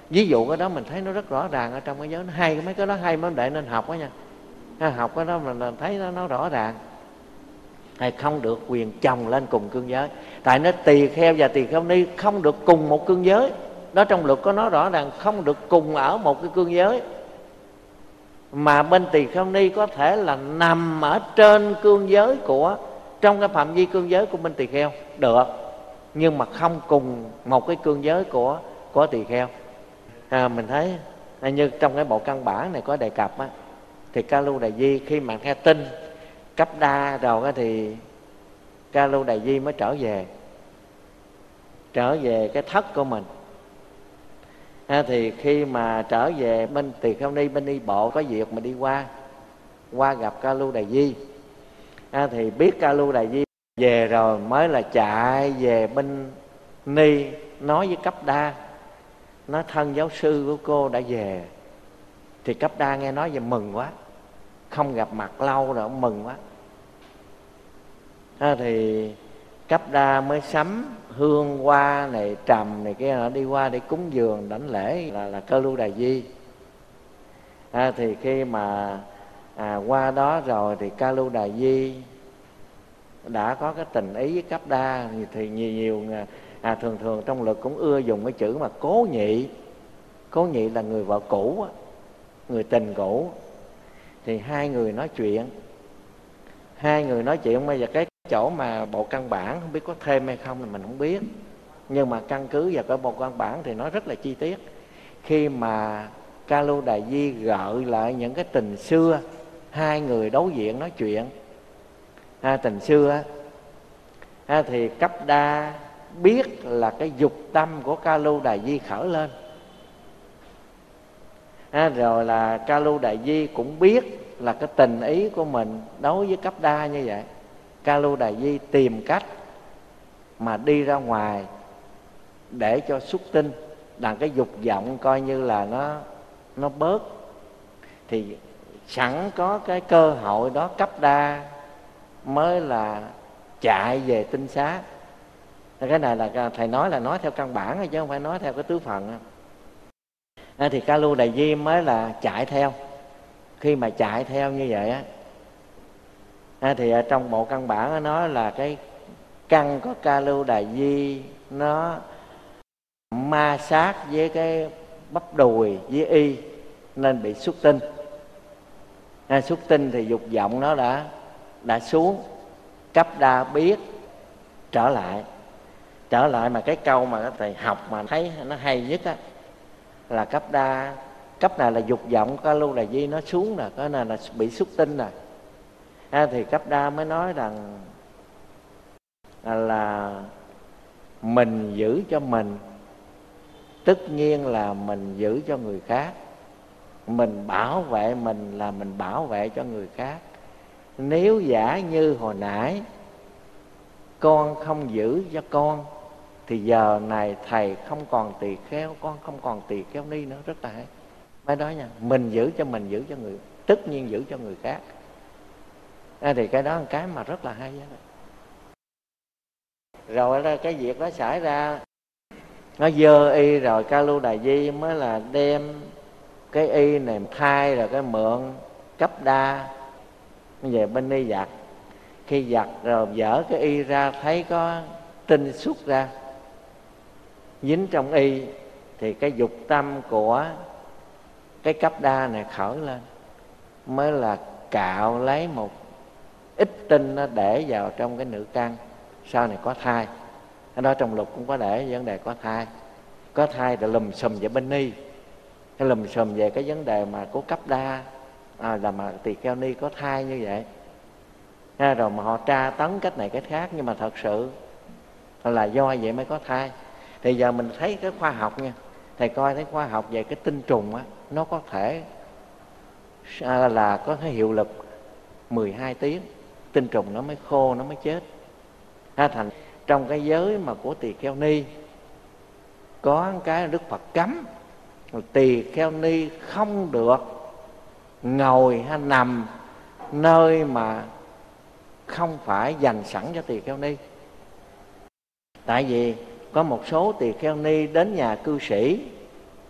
Ví dụ cái đó mình thấy nó rất rõ ràng ở trong cái giới. Nó hay, mấy cái đó hay mới để nên học đó nha. Học cái đó mình thấy nó, nó rõ ràng. Hay không được quyền chồng lên cùng cương giới. Tại nó tỳ kheo và tỳ kheo ni không được cùng một cương giới. Đó trong luật có nói rõ ràng không được cùng ở một cái cương giới. Mà bên tỳ kheo ni có thể là nằm ở trên cương giới của, trong cái phạm vi cương giới của bên tỳ kheo được, nhưng mà không cùng một cái cương giới của của tỳ kheo. À, mình thấy như trong cái bộ căn bản này có đề cập á, thì Ca Lu Đà Di khi mà nghe tin cấp đa rồi á, thì Ca Lu Đà Di mới trở về trở về cái thất của mình. À, thì khi mà trở về bên tỳ kheo ni, bên đi bộ có việc mà đi qua qua gặp Ca Lu Đà Di. À, thì biết Ca Lu Đà Di về rồi mới là chạy về bên ni nói với Cấp Đa, nói thân giáo sư của cô đã về. Thì Cấp Đa nghe nói về mừng quá, không gặp mặt lâu rồi, ông mừng quá. À, thì Cấp Đa mới sắm hương hoa này, trầm này kia nó đi qua để cúng dường đảnh lễ là, là Ca Lu Đà Di. À, thì khi mà à, qua đó rồi thì Ca Lu Đà Di đã có cái tình ý với Cấp Đa. Thì nhiều nhiều à, thường thường trong luật cũng ưa dùng cái chữ mà cố nhị. Cố nhị là người vợ cũ, người tình cũ. Thì hai người nói chuyện Hai người nói chuyện bây giờ cái chỗ mà bộ căn bản không biết có thêm hay không thì mình không biết, nhưng mà căn cứ vào cái bộ căn bản thì nó rất là chi tiết. Khi mà Ca Lu Đà Di gợi lại những cái tình xưa, hai người đối diện nói chuyện à, tình xưa à, thì Cấp Đa biết là cái dục tâm của Ca Lu Đà Di khởi lên à, rồi là Ca Lu Đà Di cũng biết là cái tình ý của mình đối với Cấp Đa như vậy. Ca Lu Đà Di tìm cách mà đi ra ngoài để cho xuất tinh, đặng cái dục vọng coi như là nó nó bớt. Thì sẵn có cái cơ hội đó, Cấp Đa mới là chạy về tinh xá. Cái này là thầy nói là nói theo căn bản chứ không phải nói theo cái tứ phần. À, thì Ca Lu Đà Di mới là chạy theo. Khi mà chạy theo như vậy á, à, thì ở trong bộ căn bản nó nói là cái căn của Ca Lu Đà Di nó ma sát với cái bắp đùi với y nên bị xuất tinh. À, xuất tinh thì dục vọng nó đã đã xuống. Cấp Đa biết trở lại trở lại mà cái câu mà thầy học mà thấy nó hay nhất á là Cấp Đa cấp này là dục vọng Ca Lu Đà Di nó xuống nè, cái này là bị xuất tinh nè. À, thì Cấp Đa mới nói rằng là, là mình giữ cho mình, tất nhiên là mình giữ cho người khác. Mình bảo vệ mình là mình bảo vệ cho người khác. Nếu giả như hồi nãy con không giữ cho con thì giờ này thầy không còn tỳ kheo, con không còn tỳ kheo ni nữa. Rất là hay. Mới nói nha, mình giữ cho mình, giữ cho người, tất nhiên giữ cho người khác. À, thì cái đó là cái mà rất là hay đó. Rồi cái việc đó xảy ra, nó dơ y rồi Ca Lu Đà Di mới là đem cái y này thay rồi cái mượn Cấp Đa về bên ni giặt. Khi giặt rồi dở cái y ra thấy có tinh xuất ra dính trong y, thì cái dục tâm của cái Cấp Đa này khởi lên, mới là cạo lấy một ít tinh nó để vào trong cái nữ căn, sau này có thai. Ở đó trong luật cũng có để vấn đề có thai. Có thai rồi lùm xùm về bên ni, cái lùm xùm về cái vấn đề mà của Cấp Đa à, là mà tỳ kheo ni có thai như vậy à, rồi mà họ tra tấn cách này cách khác, nhưng mà thật sự là do vậy mới có thai. Thì giờ mình thấy cái khoa học nha, thầy coi thấy khoa học về cái tinh trùng á, nó có thể à, là có cái hiệu lực mười hai tiếng, tinh trùng nó mới khô, nó mới chết. À, thành trong cái giới mà của tỳ kheo ni có cái Đức Phật cấm, tỳ kheo ni không được ngồi hay nằm nơi mà không phải dành sẵn cho tỳ kheo ni. Tại vì có một số tỳ kheo ni đến nhà cư sĩ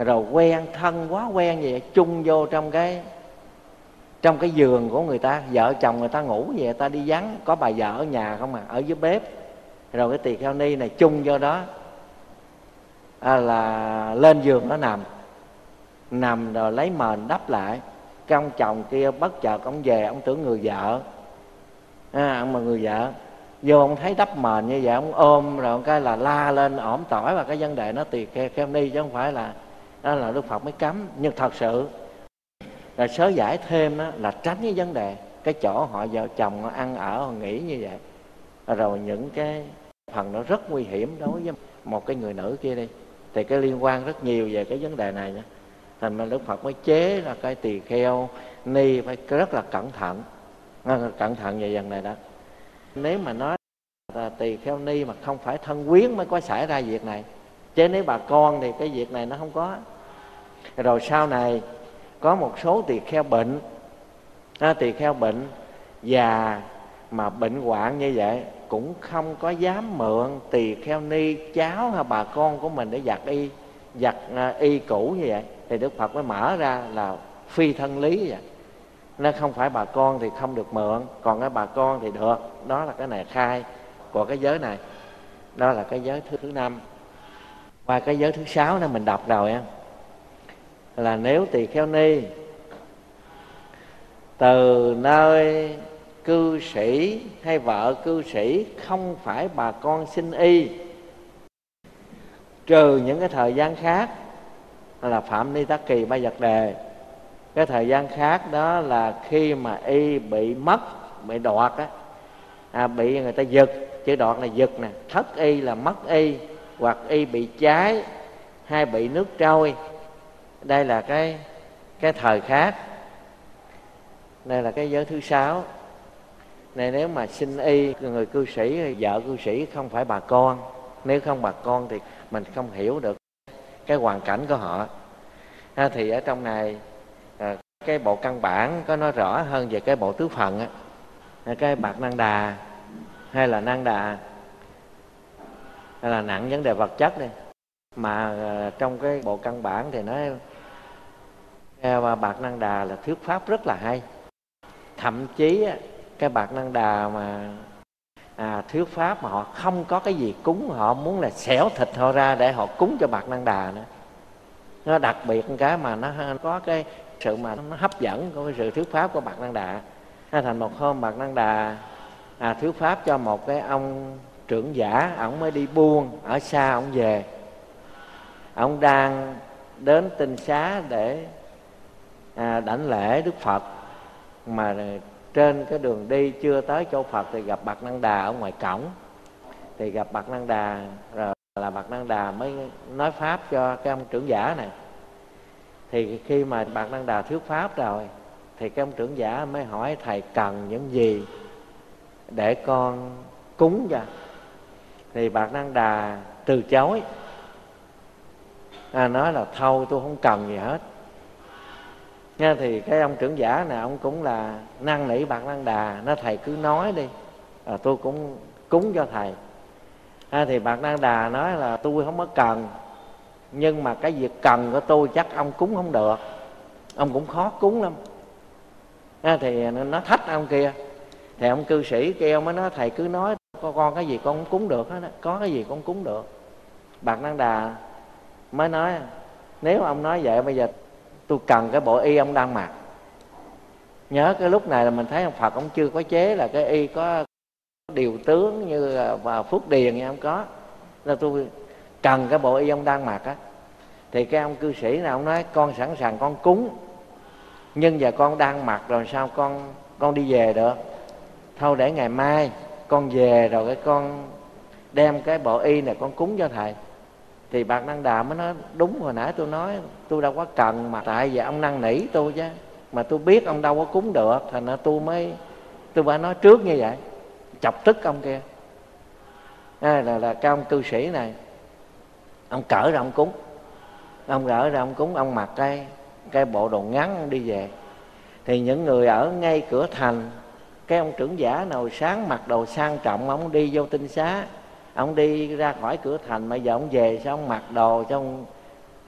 rồi quen thân quá quen vậy, chung vô trong cái trong cái giường của người ta, vợ chồng người ta ngủ vậy, ta đi vắng, có bà vợ ở nhà không à, ở dưới bếp, rồi cái tỳ kheo ni này chung vô đó, à, là lên giường nó nằm nằm rồi lấy mền đắp lại. Cái ông chồng kia bất chợt ông về, ông tưởng người vợ, à, ông mà người vợ vô, ông thấy đắp mền như vậy, ông ôm rồi ông cái là la lên ỏm tỏi, và cái vấn đề nó tỳ kheo, kheo ni chứ không phải là đó là Đức Phật mới cấm. Nhưng thật sự là sớ giải thêm đó, là tránh cái vấn đề cái chỗ họ vợ chồng họ ăn ở, họ nghỉ như vậy, rồi những cái phần nó rất nguy hiểm đối với một cái người nữ kia đi, thì cái liên quan rất nhiều về cái vấn đề này nữa. Thành ra Đức Phật mới chế là cái tỳ kheo ni phải rất là cẩn thận, cẩn thận về vấn này đó. Nếu mà nói là tỳ kheo ni mà không phải thân quyến mới có xảy ra việc này, chứ nếu bà con thì cái việc này nó không có. Rồi sau này có một số tỳ kheo bệnh, à, tỳ kheo bệnh già mà bệnh hoạn như vậy cũng không có dám mượn tỳ kheo ni cháu hay bà con của mình để giặt y, giặt uh, y cũ như vậy. Thì Đức Phật mới mở ra là phi thân lý vậy. Nó không phải bà con thì không được mượn, còn cái bà con thì được. Đó là cái này khai của cái giới này. Đó là cái giới thứ, thứ năm. Qua cái giới thứ sáu đó mình đọc rồi á, là nếu tỳ kheo ni từ nơi cư sĩ hay vợ cư sĩ không phải bà con xin y, trừ những cái thời gian khác, là phạm ni tắc kỳ ba vật đề. Cái thời gian khác đó là khi mà y bị mất, bị đoạt á, à, bị người ta giật, chữ đoạt là giật nè, thất y là mất y, hoặc y bị cháy hay bị nước trôi. Đây là cái cái thời khác. Đây là cái giới thứ sáu. Này nếu mà xin y, người cư sĩ, vợ cư sĩ không phải bà con. Nếu không bà con thì mình không hiểu được cái hoàn cảnh của họ. À, thì ở trong này à, cái bộ căn bản có nói rõ hơn về cái bộ tứ phần á, cái bạc năng đà hay là năng đà, hay là nặng vấn đề vật chất đi. Mà à, trong cái bộ căn bản thì nói à, bạc năng đà là thuyết pháp rất là hay. Thậm chí á, cái bạc năng đà mà à, thuyết pháp mà họ không có cái gì cúng, họ muốn là xẻo thịt họ ra để họ cúng cho bạc năng đà nữa. Nó đặc biệt cái mà nó có cái sự mà nó hấp dẫn của cái sự thuyết pháp của bạc năng đà. Thành một hôm bạc năng đà à, thuyết pháp cho một cái ông trưởng giả, ổng mới đi buôn ở xa, ổng về, ổng đang đến tinh xá để à, đảnh lễ Đức Phật, mà trên cái đường đi chưa tới chỗ Phật thì gặp bạc năng đà ở ngoài cổng. Thì gặp bạc năng đà rồi là bạc năng đà mới nói pháp cho cái ông trưởng giả này. Thì khi mà bạc năng đà thuyết pháp rồi thì cái ông trưởng giả mới hỏi thầy cần những gì để con cúng cho. Thì bạc năng đà từ chối, à, nói là thôi tôi không cần gì hết nha. Thì cái ông trưởng giả này ông cũng là năn nỉ bạc năng đà, nói thầy cứ nói đi, à, tôi cũng cúng cho thầy. À, thì bạc năng đà nói là tôi không có cần, nhưng mà cái việc cần của tôi chắc ông cúng không được, ông cũng khó cúng lắm. À, thì nó thách ông kia. Thì ông cư sĩ kêu mới nói thầy cứ nói, con, con cái gì con cũng cúng được hết đó, có cái gì con cúng được. Bạc năng đà mới nói nếu ông nói vậy bây giờ tôi cần cái bộ y ông đang mặc. Nhớ cái lúc này là mình thấy ông Phật ông chưa có chế là cái y có điều tướng như vào Phước Điền như không có. Nên tôi cần cái bộ y ông đang mặc á. Thì cái ông cư sĩ nào ông nói con sẵn sàng con cúng, nhưng giờ con đang mặc rồi sao con con đi về được. Thôi để ngày mai con về rồi cái con đem cái bộ y này con cúng cho thầy. Thì bạc năng đà mới nói đúng, hồi nãy tôi nói tôi đâu có cần, mà tại vì ông năn nỉ tôi chứ, mà tôi biết ông đâu có cúng được, thành ra tôi mới tôi phải nói trước như vậy, chọc tức ông kia. À, là, là cái ông cư sĩ này ông cởi ra ông cúng, ông cởi ra ông cúng, ông mặc cái cái bộ đồ ngắn ông đi về. Thì những người ở ngay cửa thành, cái ông trưởng giả nào sáng mặc đồ sang trọng, ông đi vô tinh xá, ông đi ra khỏi cửa thành, mà giờ ông về sao ông mặc đồ cho ông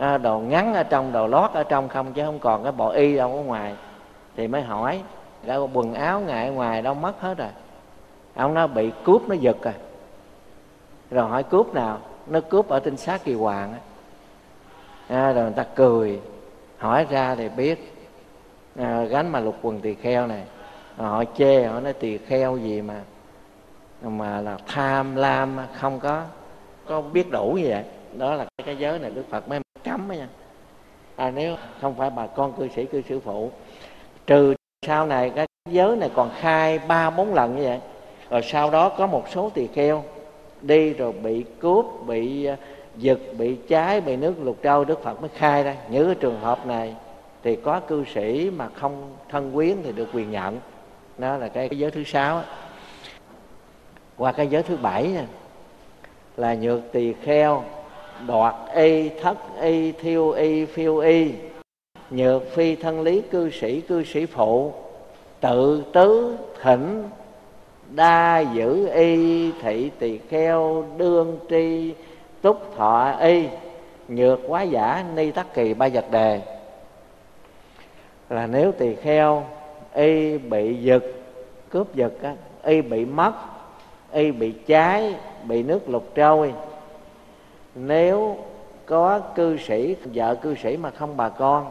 à, đồ ngắn ở trong, đồ lót ở trong không, chứ không còn cái bộ y đâu ở ngoài. Thì mới hỏi, cái quần áo ngài ở ngoài đâu mất hết rồi. Ông nói bị cướp nó giật rồi. Rồi hỏi cướp nào? Nó cướp ở trên xác Kỳ Hoàng á. À, rồi người ta cười, hỏi ra thì biết, à, gánh mà lục quần tỳ kheo này. Rồi họ chê, họ nói tỳ kheo gì mà mà là tham lam, không có có biết đủ như vậy. Đó là cái giới này Đức Phật mới cấm đó nha. À, nếu không phải bà con cư sĩ cư sĩ phụ, trừ sau này cái giới này còn khai ba bốn lần như vậy. Rồi sau đó có một số tỳ kheo đi rồi bị cướp, bị giật, bị cháy, bị nước lục trâu, Đức Phật mới khai ra những cái trường hợp này thì có cư sĩ mà không thân quyến thì được quyền nhận. Đó là cái, cái giới thứ sáu á. Qua cái giới thứ bảy nha, là nhược tỳ kheo đoạt y, thất y, thiêu y, phiêu y, nhược phi thân lý cư sĩ cư sĩ phụ, tự tứ thỉnh đa giữ y, thị tỳ kheo đương tri túc thọ y, nhược quá giả ni tắc kỳ ba vật đề. Là nếu tỳ kheo y bị giật, cướp giật á, y bị mất, y bị cháy, bị nước lục trôi, nếu có cư sĩ, vợ cư sĩ mà không bà con,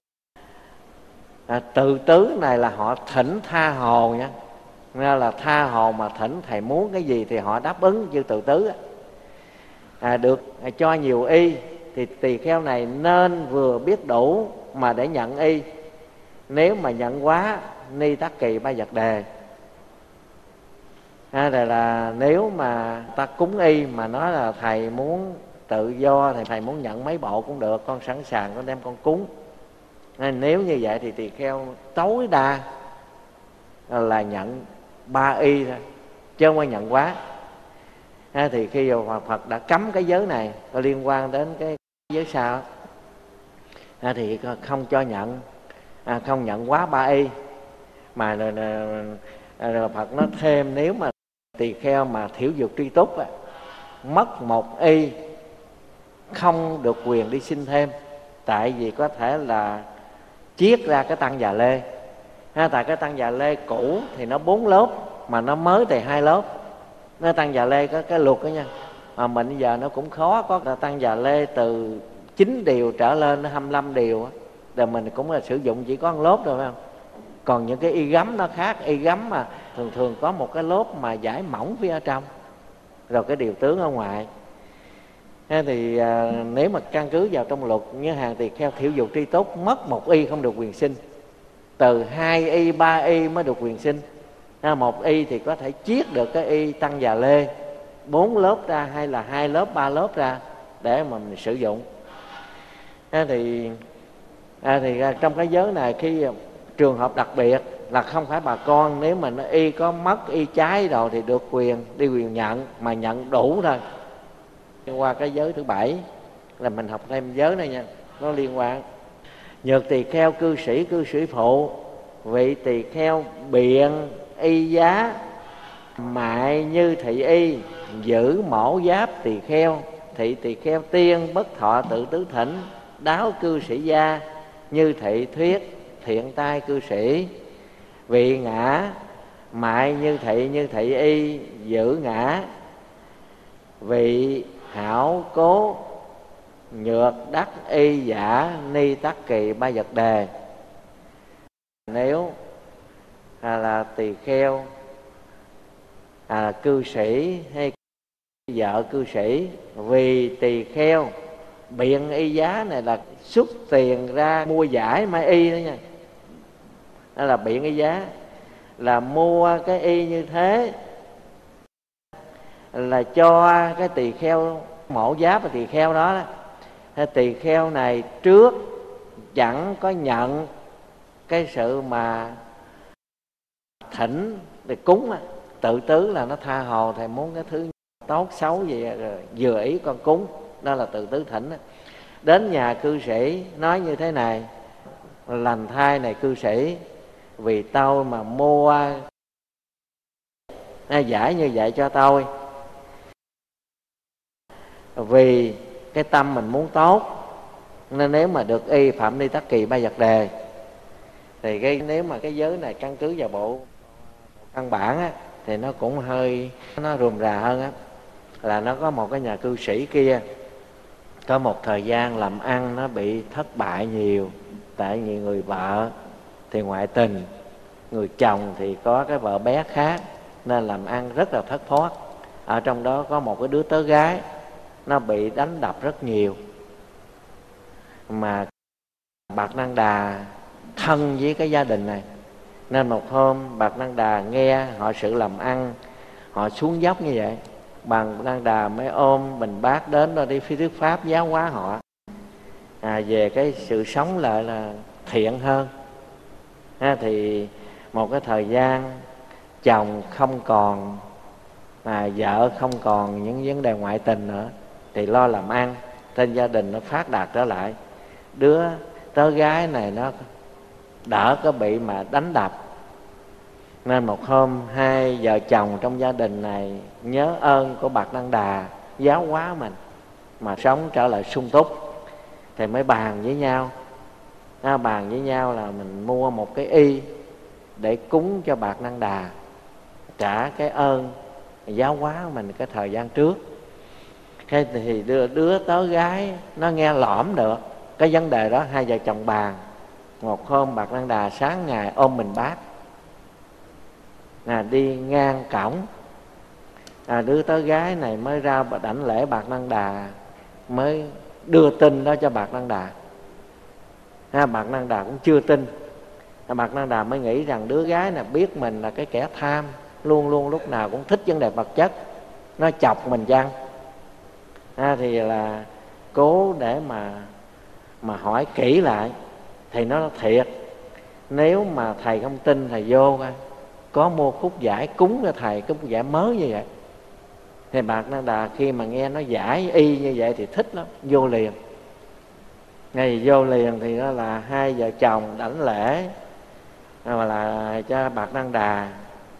à, tự tứ này là họ thỉnh tha hồ nha. Nên là tha hồ mà thỉnh thầy muốn cái gì thì họ đáp ứng như tự tứ. À, được à, cho nhiều y thì tỳ kheo này nên vừa biết đủ mà để nhận y. Nếu mà nhận quá ni tắc kỳ ba vật đề. À, là, là nếu mà ta cúng y mà nói là thầy muốn tự do thì thầy muốn nhận mấy bộ cũng được, con sẵn sàng con đem con cúng. À, nếu như vậy thì tỳ kheo tối đa là nhận ba y thôi, chứ không có nhận quá. À, thì khi Phật đã cấm cái giới này có liên quan đến cái giới sau, à, thì không cho nhận, à, không nhận quá ba y. Mà rồi, rồi, rồi Phật nói thêm, nếu mà tỳ kheo mà thiểu dục tri túc á, mất một y không được quyền đi xin thêm, tại vì có thể là chiết ra cái tăng già lê. Ha, tại cái tăng già lê cũ thì nó bốn lớp, mà nó mới thì hai lớp. Nó tăng già lê có cái luật đó nha, mà mình bây giờ nó cũng khó có tăng già lê từ chín điều trở lên hai mươi lăm điều á, rồi mình cũng là sử dụng chỉ có một lớp thôi phải không? Còn những cái y gấm nó khác, y gấm mà thường thường có một cái lớp mà giải mỏng phía ở trong, rồi cái điều tướng ở ngoài. Thế thì à, nếu mà căn cứ vào trong luật như hàng tỳ kheo thiểu dục tri túc, mất một y không được quyền sinh, từ hai y ba y mới được quyền sinh. À, một y thì có thể chiết được cái y tăng già lê bốn lớp ra, hay là hai lớp ba lớp ra để mà mình sử dụng. À, thì à, thì à, trong cái giới này khi trường hợp đặc biệt là không phải bà con, nếu mà nó y có mất, y cháy rồi thì được quyền đi quyền nhận, mà nhận đủ thôi. Qua cái giới thứ bảy là mình học thêm giới này nha, nó liên quan. Nhược tỳ kheo cư sĩ cư sĩ phụ, vị tỳ kheo biện y giá, mại như thị y, giữ mổ giáp tỳ kheo, thị tỳ kheo tiên bất thọ tự tứ thỉnh, đáo cư sĩ gia, như thị thuyết thiện tai cư sĩ, vị ngã, mại như thị như thị y, giữ ngã, vị hảo cố, nhược đắc y giả, ni tắc kỳ ba vật đề. Nếu à, là tỳ kheo, à, cư sĩ hay vợ cư sĩ, vì tỳ kheo biện y giá này là xuất tiền ra mua giải mai y đó nha. Đó là biện y giá, là mua cái y như thế, là cho cái tỳ kheo mổ giáp và tỳ kheo đó, đó. Tỳ kheo này trước chẳng có nhận cái sự mà thỉnh để cúng á, tự tứ là nó tha hồ, thầy muốn cái thứ tốt xấu gì rồi vừa ý con cúng, đó là tự tứ thỉnh á. Đến nhà cư sĩ nói như thế này: lành thai này cư sĩ, vì tôi mà mua giải như vậy cho tôi, vì cái tâm mình muốn tốt, Nên nếu mà được y phạm ni tắc kỳ ba vật đề, thì cái nếu mà cái giới này căn cứ vào bộ, bộ căn bản á, thì nó cũng hơi nó rườm rà hơn á. Là nó có một cái nhà cư sĩ kia, có một thời gian làm ăn nó bị thất bại nhiều. Tại vì người vợ thì ngoại tình, người chồng thì có cái vợ bé khác, nên làm ăn rất là thất thoát. Ở trong đó có một cái đứa tớ gái, nó bị đánh đập rất nhiều. Mà Bạt Năng Đà thân với cái gia đình này, nên một hôm Bạt Năng Đà nghe họ sự làm ăn, họ xuống dốc như vậy, Bạt Năng Đà mới ôm bình bát đến rồi đi phía thuyết pháp giáo hóa họ à, về cái sự sống lại là thiện hơn. À, thì một cái thời gian chồng không còn, mà vợ không còn những vấn đề ngoại tình nữa, thì lo làm ăn, tên gia đình nó phát đạt trở lại. Đứa tớ gái này nó đỡ có bị mà đánh đập. Nên một hôm hai vợ chồng trong gia đình này nhớ ơn của Bạt Năng Đà giáo hóa mình, mà sống trở lại sung túc, thì mới bàn với nhau. À, bàn với nhau là mình mua một cái y để cúng cho Bạt Năng Đà, trả cái ơn giáo hóa mình cái thời gian trước. Thế thì đứa, đứa tớ gái nó nghe lõm được cái vấn đề đó. Hai vợ chồng bàn. Một hôm Bạt Năng Đà sáng ngày ôm mình bát à, đi ngang cổng à, đứa tớ gái này mới ra đảnh lễ Bạt Năng Đà, mới đưa tin đó cho Bạt Năng Đà. à, Bạt Năng Đà cũng chưa tin. à, Bạt Năng Đà mới nghĩ rằng đứa gái này biết mình là cái kẻ tham, luôn luôn lúc nào cũng thích vấn đề vật chất, nó chọc mình chăng. à, thì là cố để mà mà hỏi kỹ lại. Thì nó thiệt, nếu mà thầy không tin thầy vô coi, có mua khúc giải cúng cho thầy, cái khúc giải mới như vậy. Thì Bạt Năng Đà khi mà nghe nó giải y như vậy thì thích lắm, vô liền. Ngày vô liền thì đó là hai vợ chồng đảnh lễ mà là cho Bạt Năng Đà.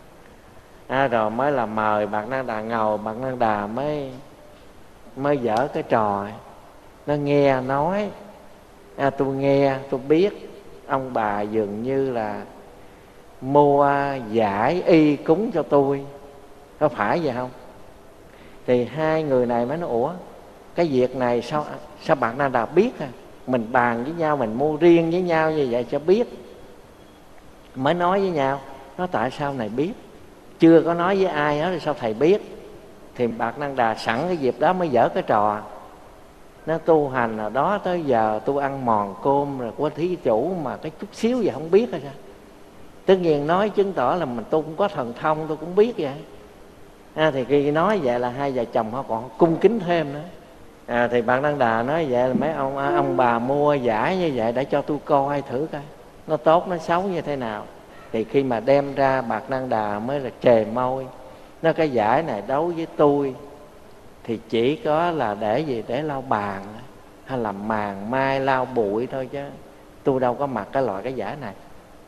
à, Rồi mới là mời Bạt Năng Đà ngồi. Bạt Năng Đà mới mới dở cái trò. Nó nghe nói à, tôi nghe tôi biết ông bà dường như là mua giải y cúng cho tôi, có phải vậy không? Thì hai người này mới nói ủa, cái việc này sao sao Bạt Năng Đà biết à? Mình bàn với nhau, mình mua riêng với nhau như vậy cho biết. Mới nói với nhau. Nó tại sao này biết, chưa có nói với ai hết thì sao thầy biết? Thì Bạt Năng Đà sẵn cái dịp đó mới dở cái trò. Nó tu hành ở đó tới giờ tôi ăn mòn cơm rồi của thí chủ mà cái chút xíu vậy không biết hay sao? Tất nhiên nói chứng tỏ là mình tu cũng có thần thông, tôi cũng biết vậy. à, Thì khi nói vậy là hai vợ chồng họ còn cung kính thêm nữa. à, Thì Bạt Năng Đà nói vậy là mấy ông ông bà mua giải như vậy để cho tôi coi thử coi nó tốt nó xấu như thế nào. Thì khi mà đem ra, Bạt Năng Đà mới là trề môi. Nó cái giải này đấu với tôi thì chỉ có là để gì, để lau bàn hay là màn mai lau bụi thôi, chứ tôi đâu có mặc cái loại cái giải này.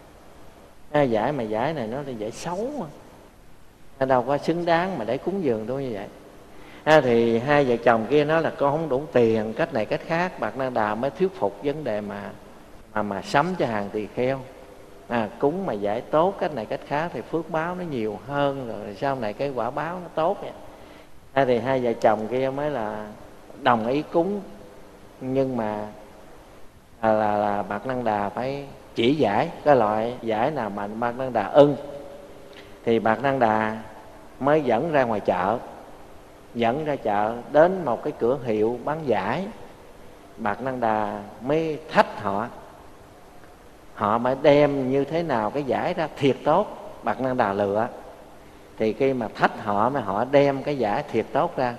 Cái giải mà giải này nó là giải xấu mà, nó đâu có xứng đáng mà để cúng dường tôi như vậy. à, Thì hai vợ chồng kia nói là con không đủ tiền, cách này cách khác. Bạt Năng Đà mới thuyết phục vấn đề mà mà, mà sắm cho hàng tỳ kheo. à, Cúng mà giải tốt cách này cách khác thì phước báo nó nhiều hơn, rồi sau này cái quả báo nó tốt vậy. À, thì hai vợ chồng kia mới là đồng ý cúng. Nhưng mà là, là, là Bạt Năng Đà phải chỉ giải cái loại giải nào mà Bạt Năng Đà ưng. Thì Bạt Năng Đà mới dẫn ra ngoài chợ. Dẫn ra chợ đến một cái cửa hiệu bán giải. Bạt Năng Đà mới thách họ. Họ mới đem như thế nào cái giải ra thiệt tốt, Bạt Năng Đà lựa. Thì khi mà thách họ mà họ đem cái giải thiệt tốt ra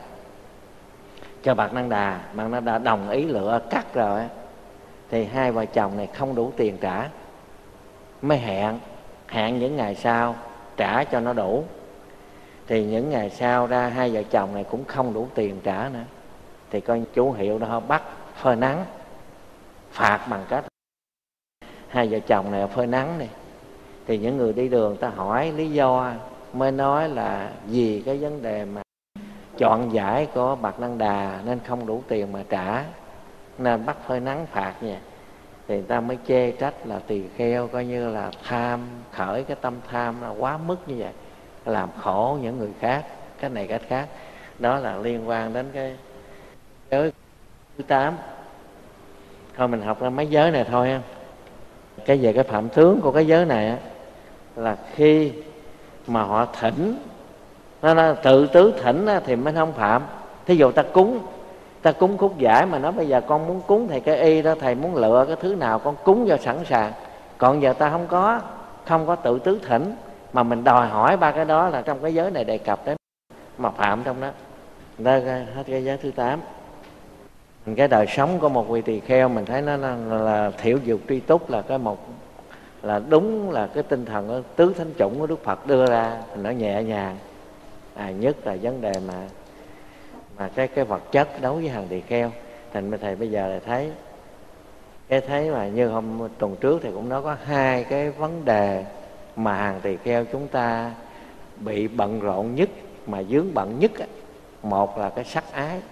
cho Bạt Năng Đà, Bạt Năng Đà đồng ý lựa cắt rồi. Thì hai vợ chồng này không đủ tiền trả, mới hẹn hẹn những ngày sau trả cho nó đủ. Thì những ngày sau ra hai vợ chồng này cũng không đủ tiền trả nữa. Thì coi chủ hiệu đó họ bắt phơi nắng, phạt bằng cách hai vợ chồng này phơi nắng này. Thì những người đi đường ta hỏi lý do, mới nói là vì cái vấn đề mà chọn giải của Bạt Năng Đà nên không đủ tiền mà trả. nên bắt phơi nắng phạt nha. Thì người ta mới chê trách là tỳ kheo coi như là tham, khởi cái tâm tham là quá mức như vậy, làm khổ những người khác, cái này cái khác. Đó là liên quan đến cái giới thứ tám. Thôi mình học ra mấy giới này thôi ha. Cái về cái phạm tướng của cái giới này á, là khi mà họ thỉnh, nó là tự tứ thỉnh á, thì mới không phạm. Thí dụ ta cúng, ta cúng khúc giải mà nói bây giờ con muốn cúng thầy cái y đó, thầy muốn lựa cái thứ nào con cúng cho sẵn sàng. Còn giờ ta không có, không có tự tứ thỉnh, mà mình đòi hỏi ba cái đó là trong cái giới này đề cập đến, mà phạm trong đó. Đó hết cái giới thứ tám. Cái đời sống của một vị tỳ kheo mình thấy nó là, là thiểu dục tri túc, là cái một là đúng là cái tinh thần của tứ thánh chủng của Đức Phật đưa ra, nó nhẹ nhàng. À, nhất là vấn đề mà mà cái cái vật chất đối với hàng tỳ kheo. Thành thầy bây giờ là thấy cái thấy mà như hôm tuần trước thì cũng nói có hai cái vấn đề mà hàng tỳ kheo chúng ta bị bận rộn nhất, mà vướng bận nhất. Một là cái sắc ái,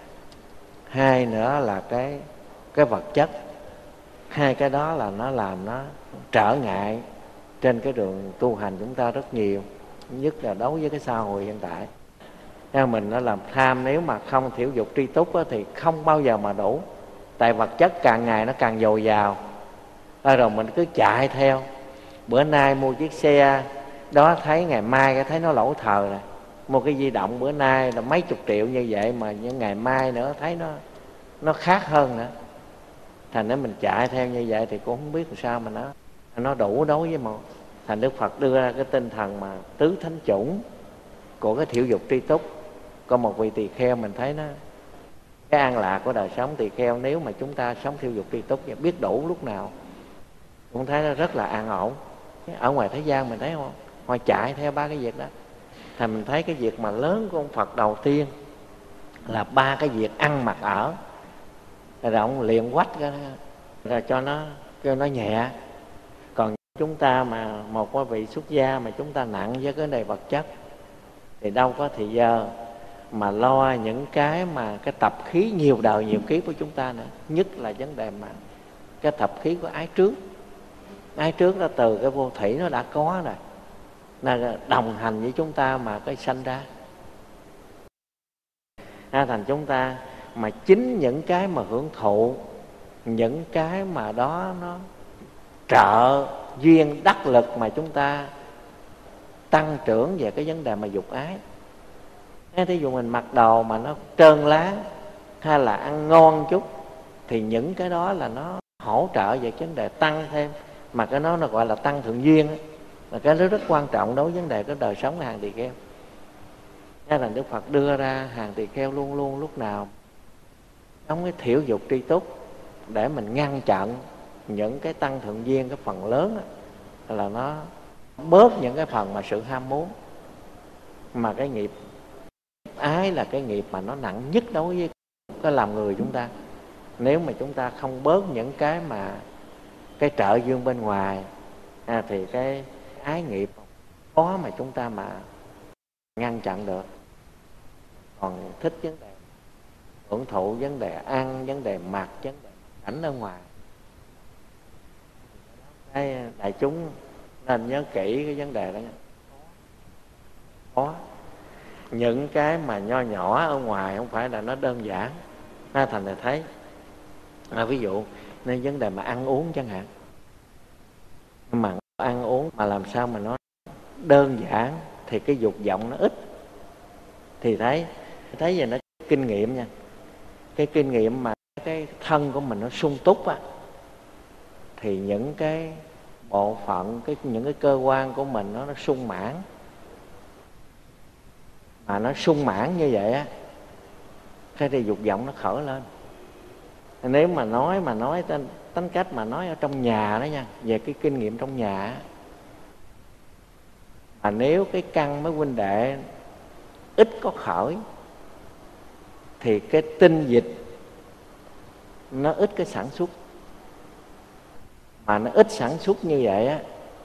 hai nữa là cái cái vật chất. Hai cái đó là nó làm nó trở ngại trên cái đường tu hành chúng ta rất nhiều, nhất là đối với cái xã hội hiện tại. Theo mình nó làm tham, nếu mà không thiểu dục tri túc đó, thì không bao giờ mà đủ. Tại vật chất càng ngày nó càng dồi dào, rồi mình cứ chạy theo. Bữa nay mua chiếc xe đó, thấy ngày mai cái thấy nó lỗi thời rồi. Mua cái di động bữa nay là mấy chục triệu như vậy, mà những ngày mai nữa thấy nó nó khác hơn nữa. Thành nếu mình chạy theo như vậy thì cũng không biết làm sao mà nó nó đủ đối với một. Thành Đức Phật đưa ra cái tinh thần mà tứ thánh chủng của cái thiểu dục tri túc. Có một vị tỳ kheo mình thấy nó, cái an lạc của đời sống tỳ kheo, nếu mà chúng ta sống thiểu dục tri túc và biết đủ lúc nào cũng thấy nó rất là an ổn. Ở ngoài thế gian mình thấy không, họ chạy theo ba cái việc đó. Thành mình thấy cái việc mà lớn của ông Phật đầu tiên là ba cái việc ăn mặc ở, rồi ông liền quách cái rồi cho nó cho nó nhẹ. Còn chúng ta mà một cái vị xuất gia mà chúng ta nặng với cái này vật chất thì đâu có thì giờ mà lo những cái mà cái tập khí nhiều đời nhiều kiếp của chúng ta nữa. Nhất là vấn đề mà cái tập khí của ái trước. Ái trước đó từ cái vô thủy nó đã có rồi, nó đồng hành với chúng ta mà cái sanh ra. À, thành chúng ta mà chính những cái mà hưởng thụ, những cái mà đó nó trợ duyên đắc lực mà chúng ta tăng trưởng về cái vấn đề mà dục ái. Thí dụ mình mặc đồ mà nó trơn láng hay là ăn ngon chút, thì những cái đó là nó hỗ trợ về vấn đề tăng thêm, mà cái đó nó gọi là tăng thượng duyên ấy. Mà cái đó rất quan trọng đối với vấn đề cái đời sống của hàng tỳ kheo. Nên là Đức Phật đưa ra hàng tỳ kheo luôn luôn lúc nào trong cái thiểu dục tri túc, để mình ngăn chặn những cái tăng thượng duyên, cái phần lớn đó, là nó bớt những cái phần mà sự ham muốn. Mà cái nghiệp ái là cái nghiệp mà nó nặng nhất đối với cái làm người chúng ta. Nếu mà chúng ta không bớt những cái mà cái trợ duyên bên ngoài à, thì cái ái nghiệp khó mà chúng ta mà ngăn chặn được. Còn thích vấn đề hưởng thụ, vấn đề ăn, vấn đề mặc, vấn đề cảnh ở ngoài, cái đại chúng nên nhớ kỹ cái vấn đề đó. Khó. Những cái mà nho nhỏ ở ngoài không phải là nó đơn giản. Nó thành là thấy à, ví dụ nên vấn đề mà ăn uống chẳng hạn, mà ăn uống mà làm sao mà nó đơn giản thì cái dục vọng nó ít. Thì thấy thấy về nó kinh nghiệm nha, cái kinh nghiệm mà cái thân của mình nó sung túc á, thì những cái bộ phận, cái những cái cơ quan của mình nó nó sung mãn. Mà nó sung mãn như vậy á, cái thì dục vọng nó khởi lên. Nếu mà nói mà nói tên tính cách mà nói ở trong nhà đó nha, về cái kinh nghiệm trong nhà á, mà nếu cái căn mấy huynh đệ ít có khởi thì cái tinh dịch nó ít cái sản xuất. Mà nó ít sản xuất như vậy á,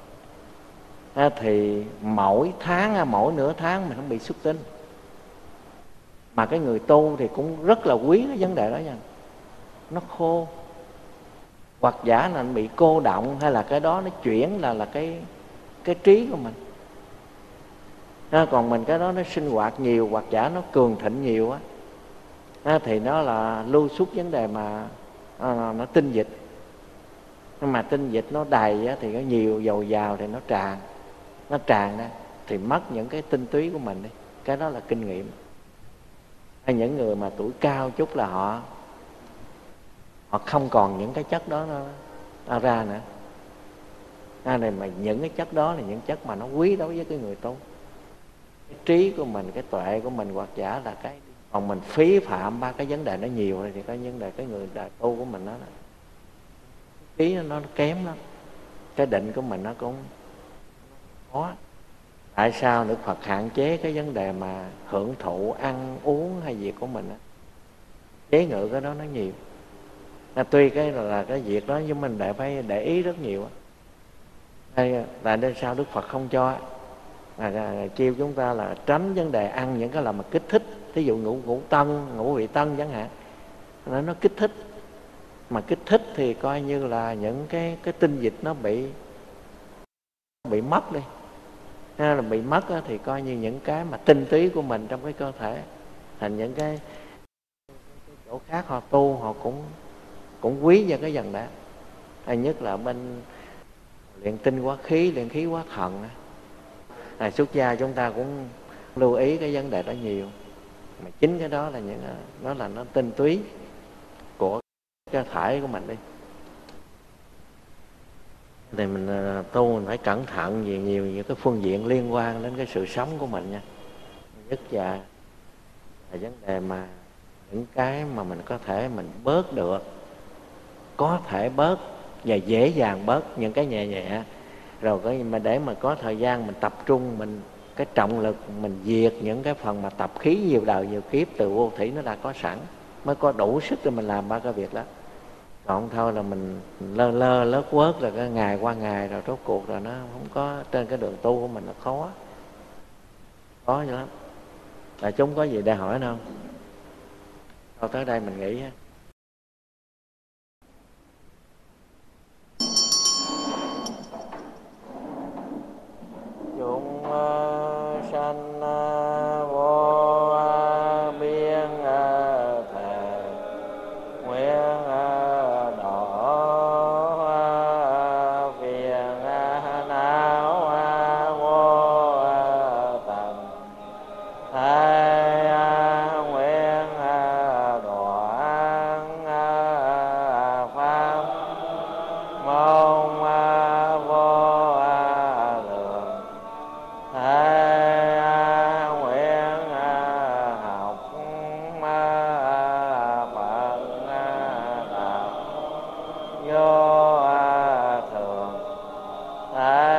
thì mỗi tháng, mỗi nửa tháng mình không bị xuất tinh. Mà cái người tu thì cũng rất là quý cái vấn đề đó nha. nó khô. Hoặc giả là bị cô động, hay là cái đó nó chuyển là là cái cái trí của mình. À, còn mình cái đó nó sinh hoạt nhiều, hoặc giả nó cường thịnh nhiều á, à, thì nó là lưu xuất vấn đề mà à, nó tinh dịch. Nhưng mà tinh dịch nó đầy á, thì có nhiều dầu vào thì nó tràn, nó tràn ra thì mất những cái tinh túy của mình đi. Cái đó là kinh nghiệm. Hay những người mà tuổi cao chút là họ họ không còn những cái chất đó nó, nó ra nữa. À, này mà những cái chất đó là những chất mà nó quý đối với cái người tu. Cái trí của mình, cái tuệ của mình, hoặc giả là cái còn mình phí phạm ba cái vấn đề nó nhiều rồi, thì có vấn đề cái người đại tu của mình đó là trí nó, nó kém lắm. Cái định của mình nó cũng khó. Tại sao Đức Phật hạn chế cái vấn đề mà hưởng thụ ăn uống hay việc của mình đó? Chế ngự cái đó nó nhiều. À, tuy cái là, là cái việc đó, nhưng mình để phải để ý rất nhiều. Hay là nên sao Đức Phật không cho à, à, kêu chúng ta là tránh vấn đề ăn những cái là mà kích thích. Thí dụ ngũ ngũ tân, ngũ vị tân chẳng hạn, nó, nó kích thích. Mà kích thích thì coi như là những cái cái tinh dịch nó bị bị mất đi. Hay là bị mất á, thì coi như những cái mà tinh túy của mình trong cái cơ thể thành những cái, cái chỗ khác họ tu họ cũng cũng quý về cái dần đó. Hay nhất là bên luyện tinh hóa khí, luyện khí hóa thần. À, xuất gia chúng ta cũng lưu ý cái vấn đề đó nhiều. Mà chính cái đó là những nó là nó tinh túy của cơ thể của mình đi. Thì mình tu mình phải cẩn thận nhiều nhiều những cái phương diện liên quan đến cái sự sống của mình nha. Nhất là, là vấn đề mà những cái mà mình có thể mình bớt được, có thể bớt và dễ dàng bớt những cái nhẹ nhẹ. Rồi cái mà để mà có thời gian mình tập trung, mình cái trọng lực mình diệt những cái phần mà tập khí nhiều đời nhiều kiếp từ vô thủy nó đã có sẵn, mới có đủ sức để mình làm ba cái việc đó. Còn thôi là mình lơ lơ lớt quớt rồi cái ngày qua ngày rồi rốt cuộc rồi nó không có trên cái đường tu của mình, nó khó khó dữ lắm. Là chúng có gì để hỏi không? Thôi tới đây mình nghĩ. Chúng sanh vô biên thể nguyện độ phiền não vô tận, hay nguyện đoạn pháp mong vô lượng, hay nguyện học Phật đạo vô thường, hay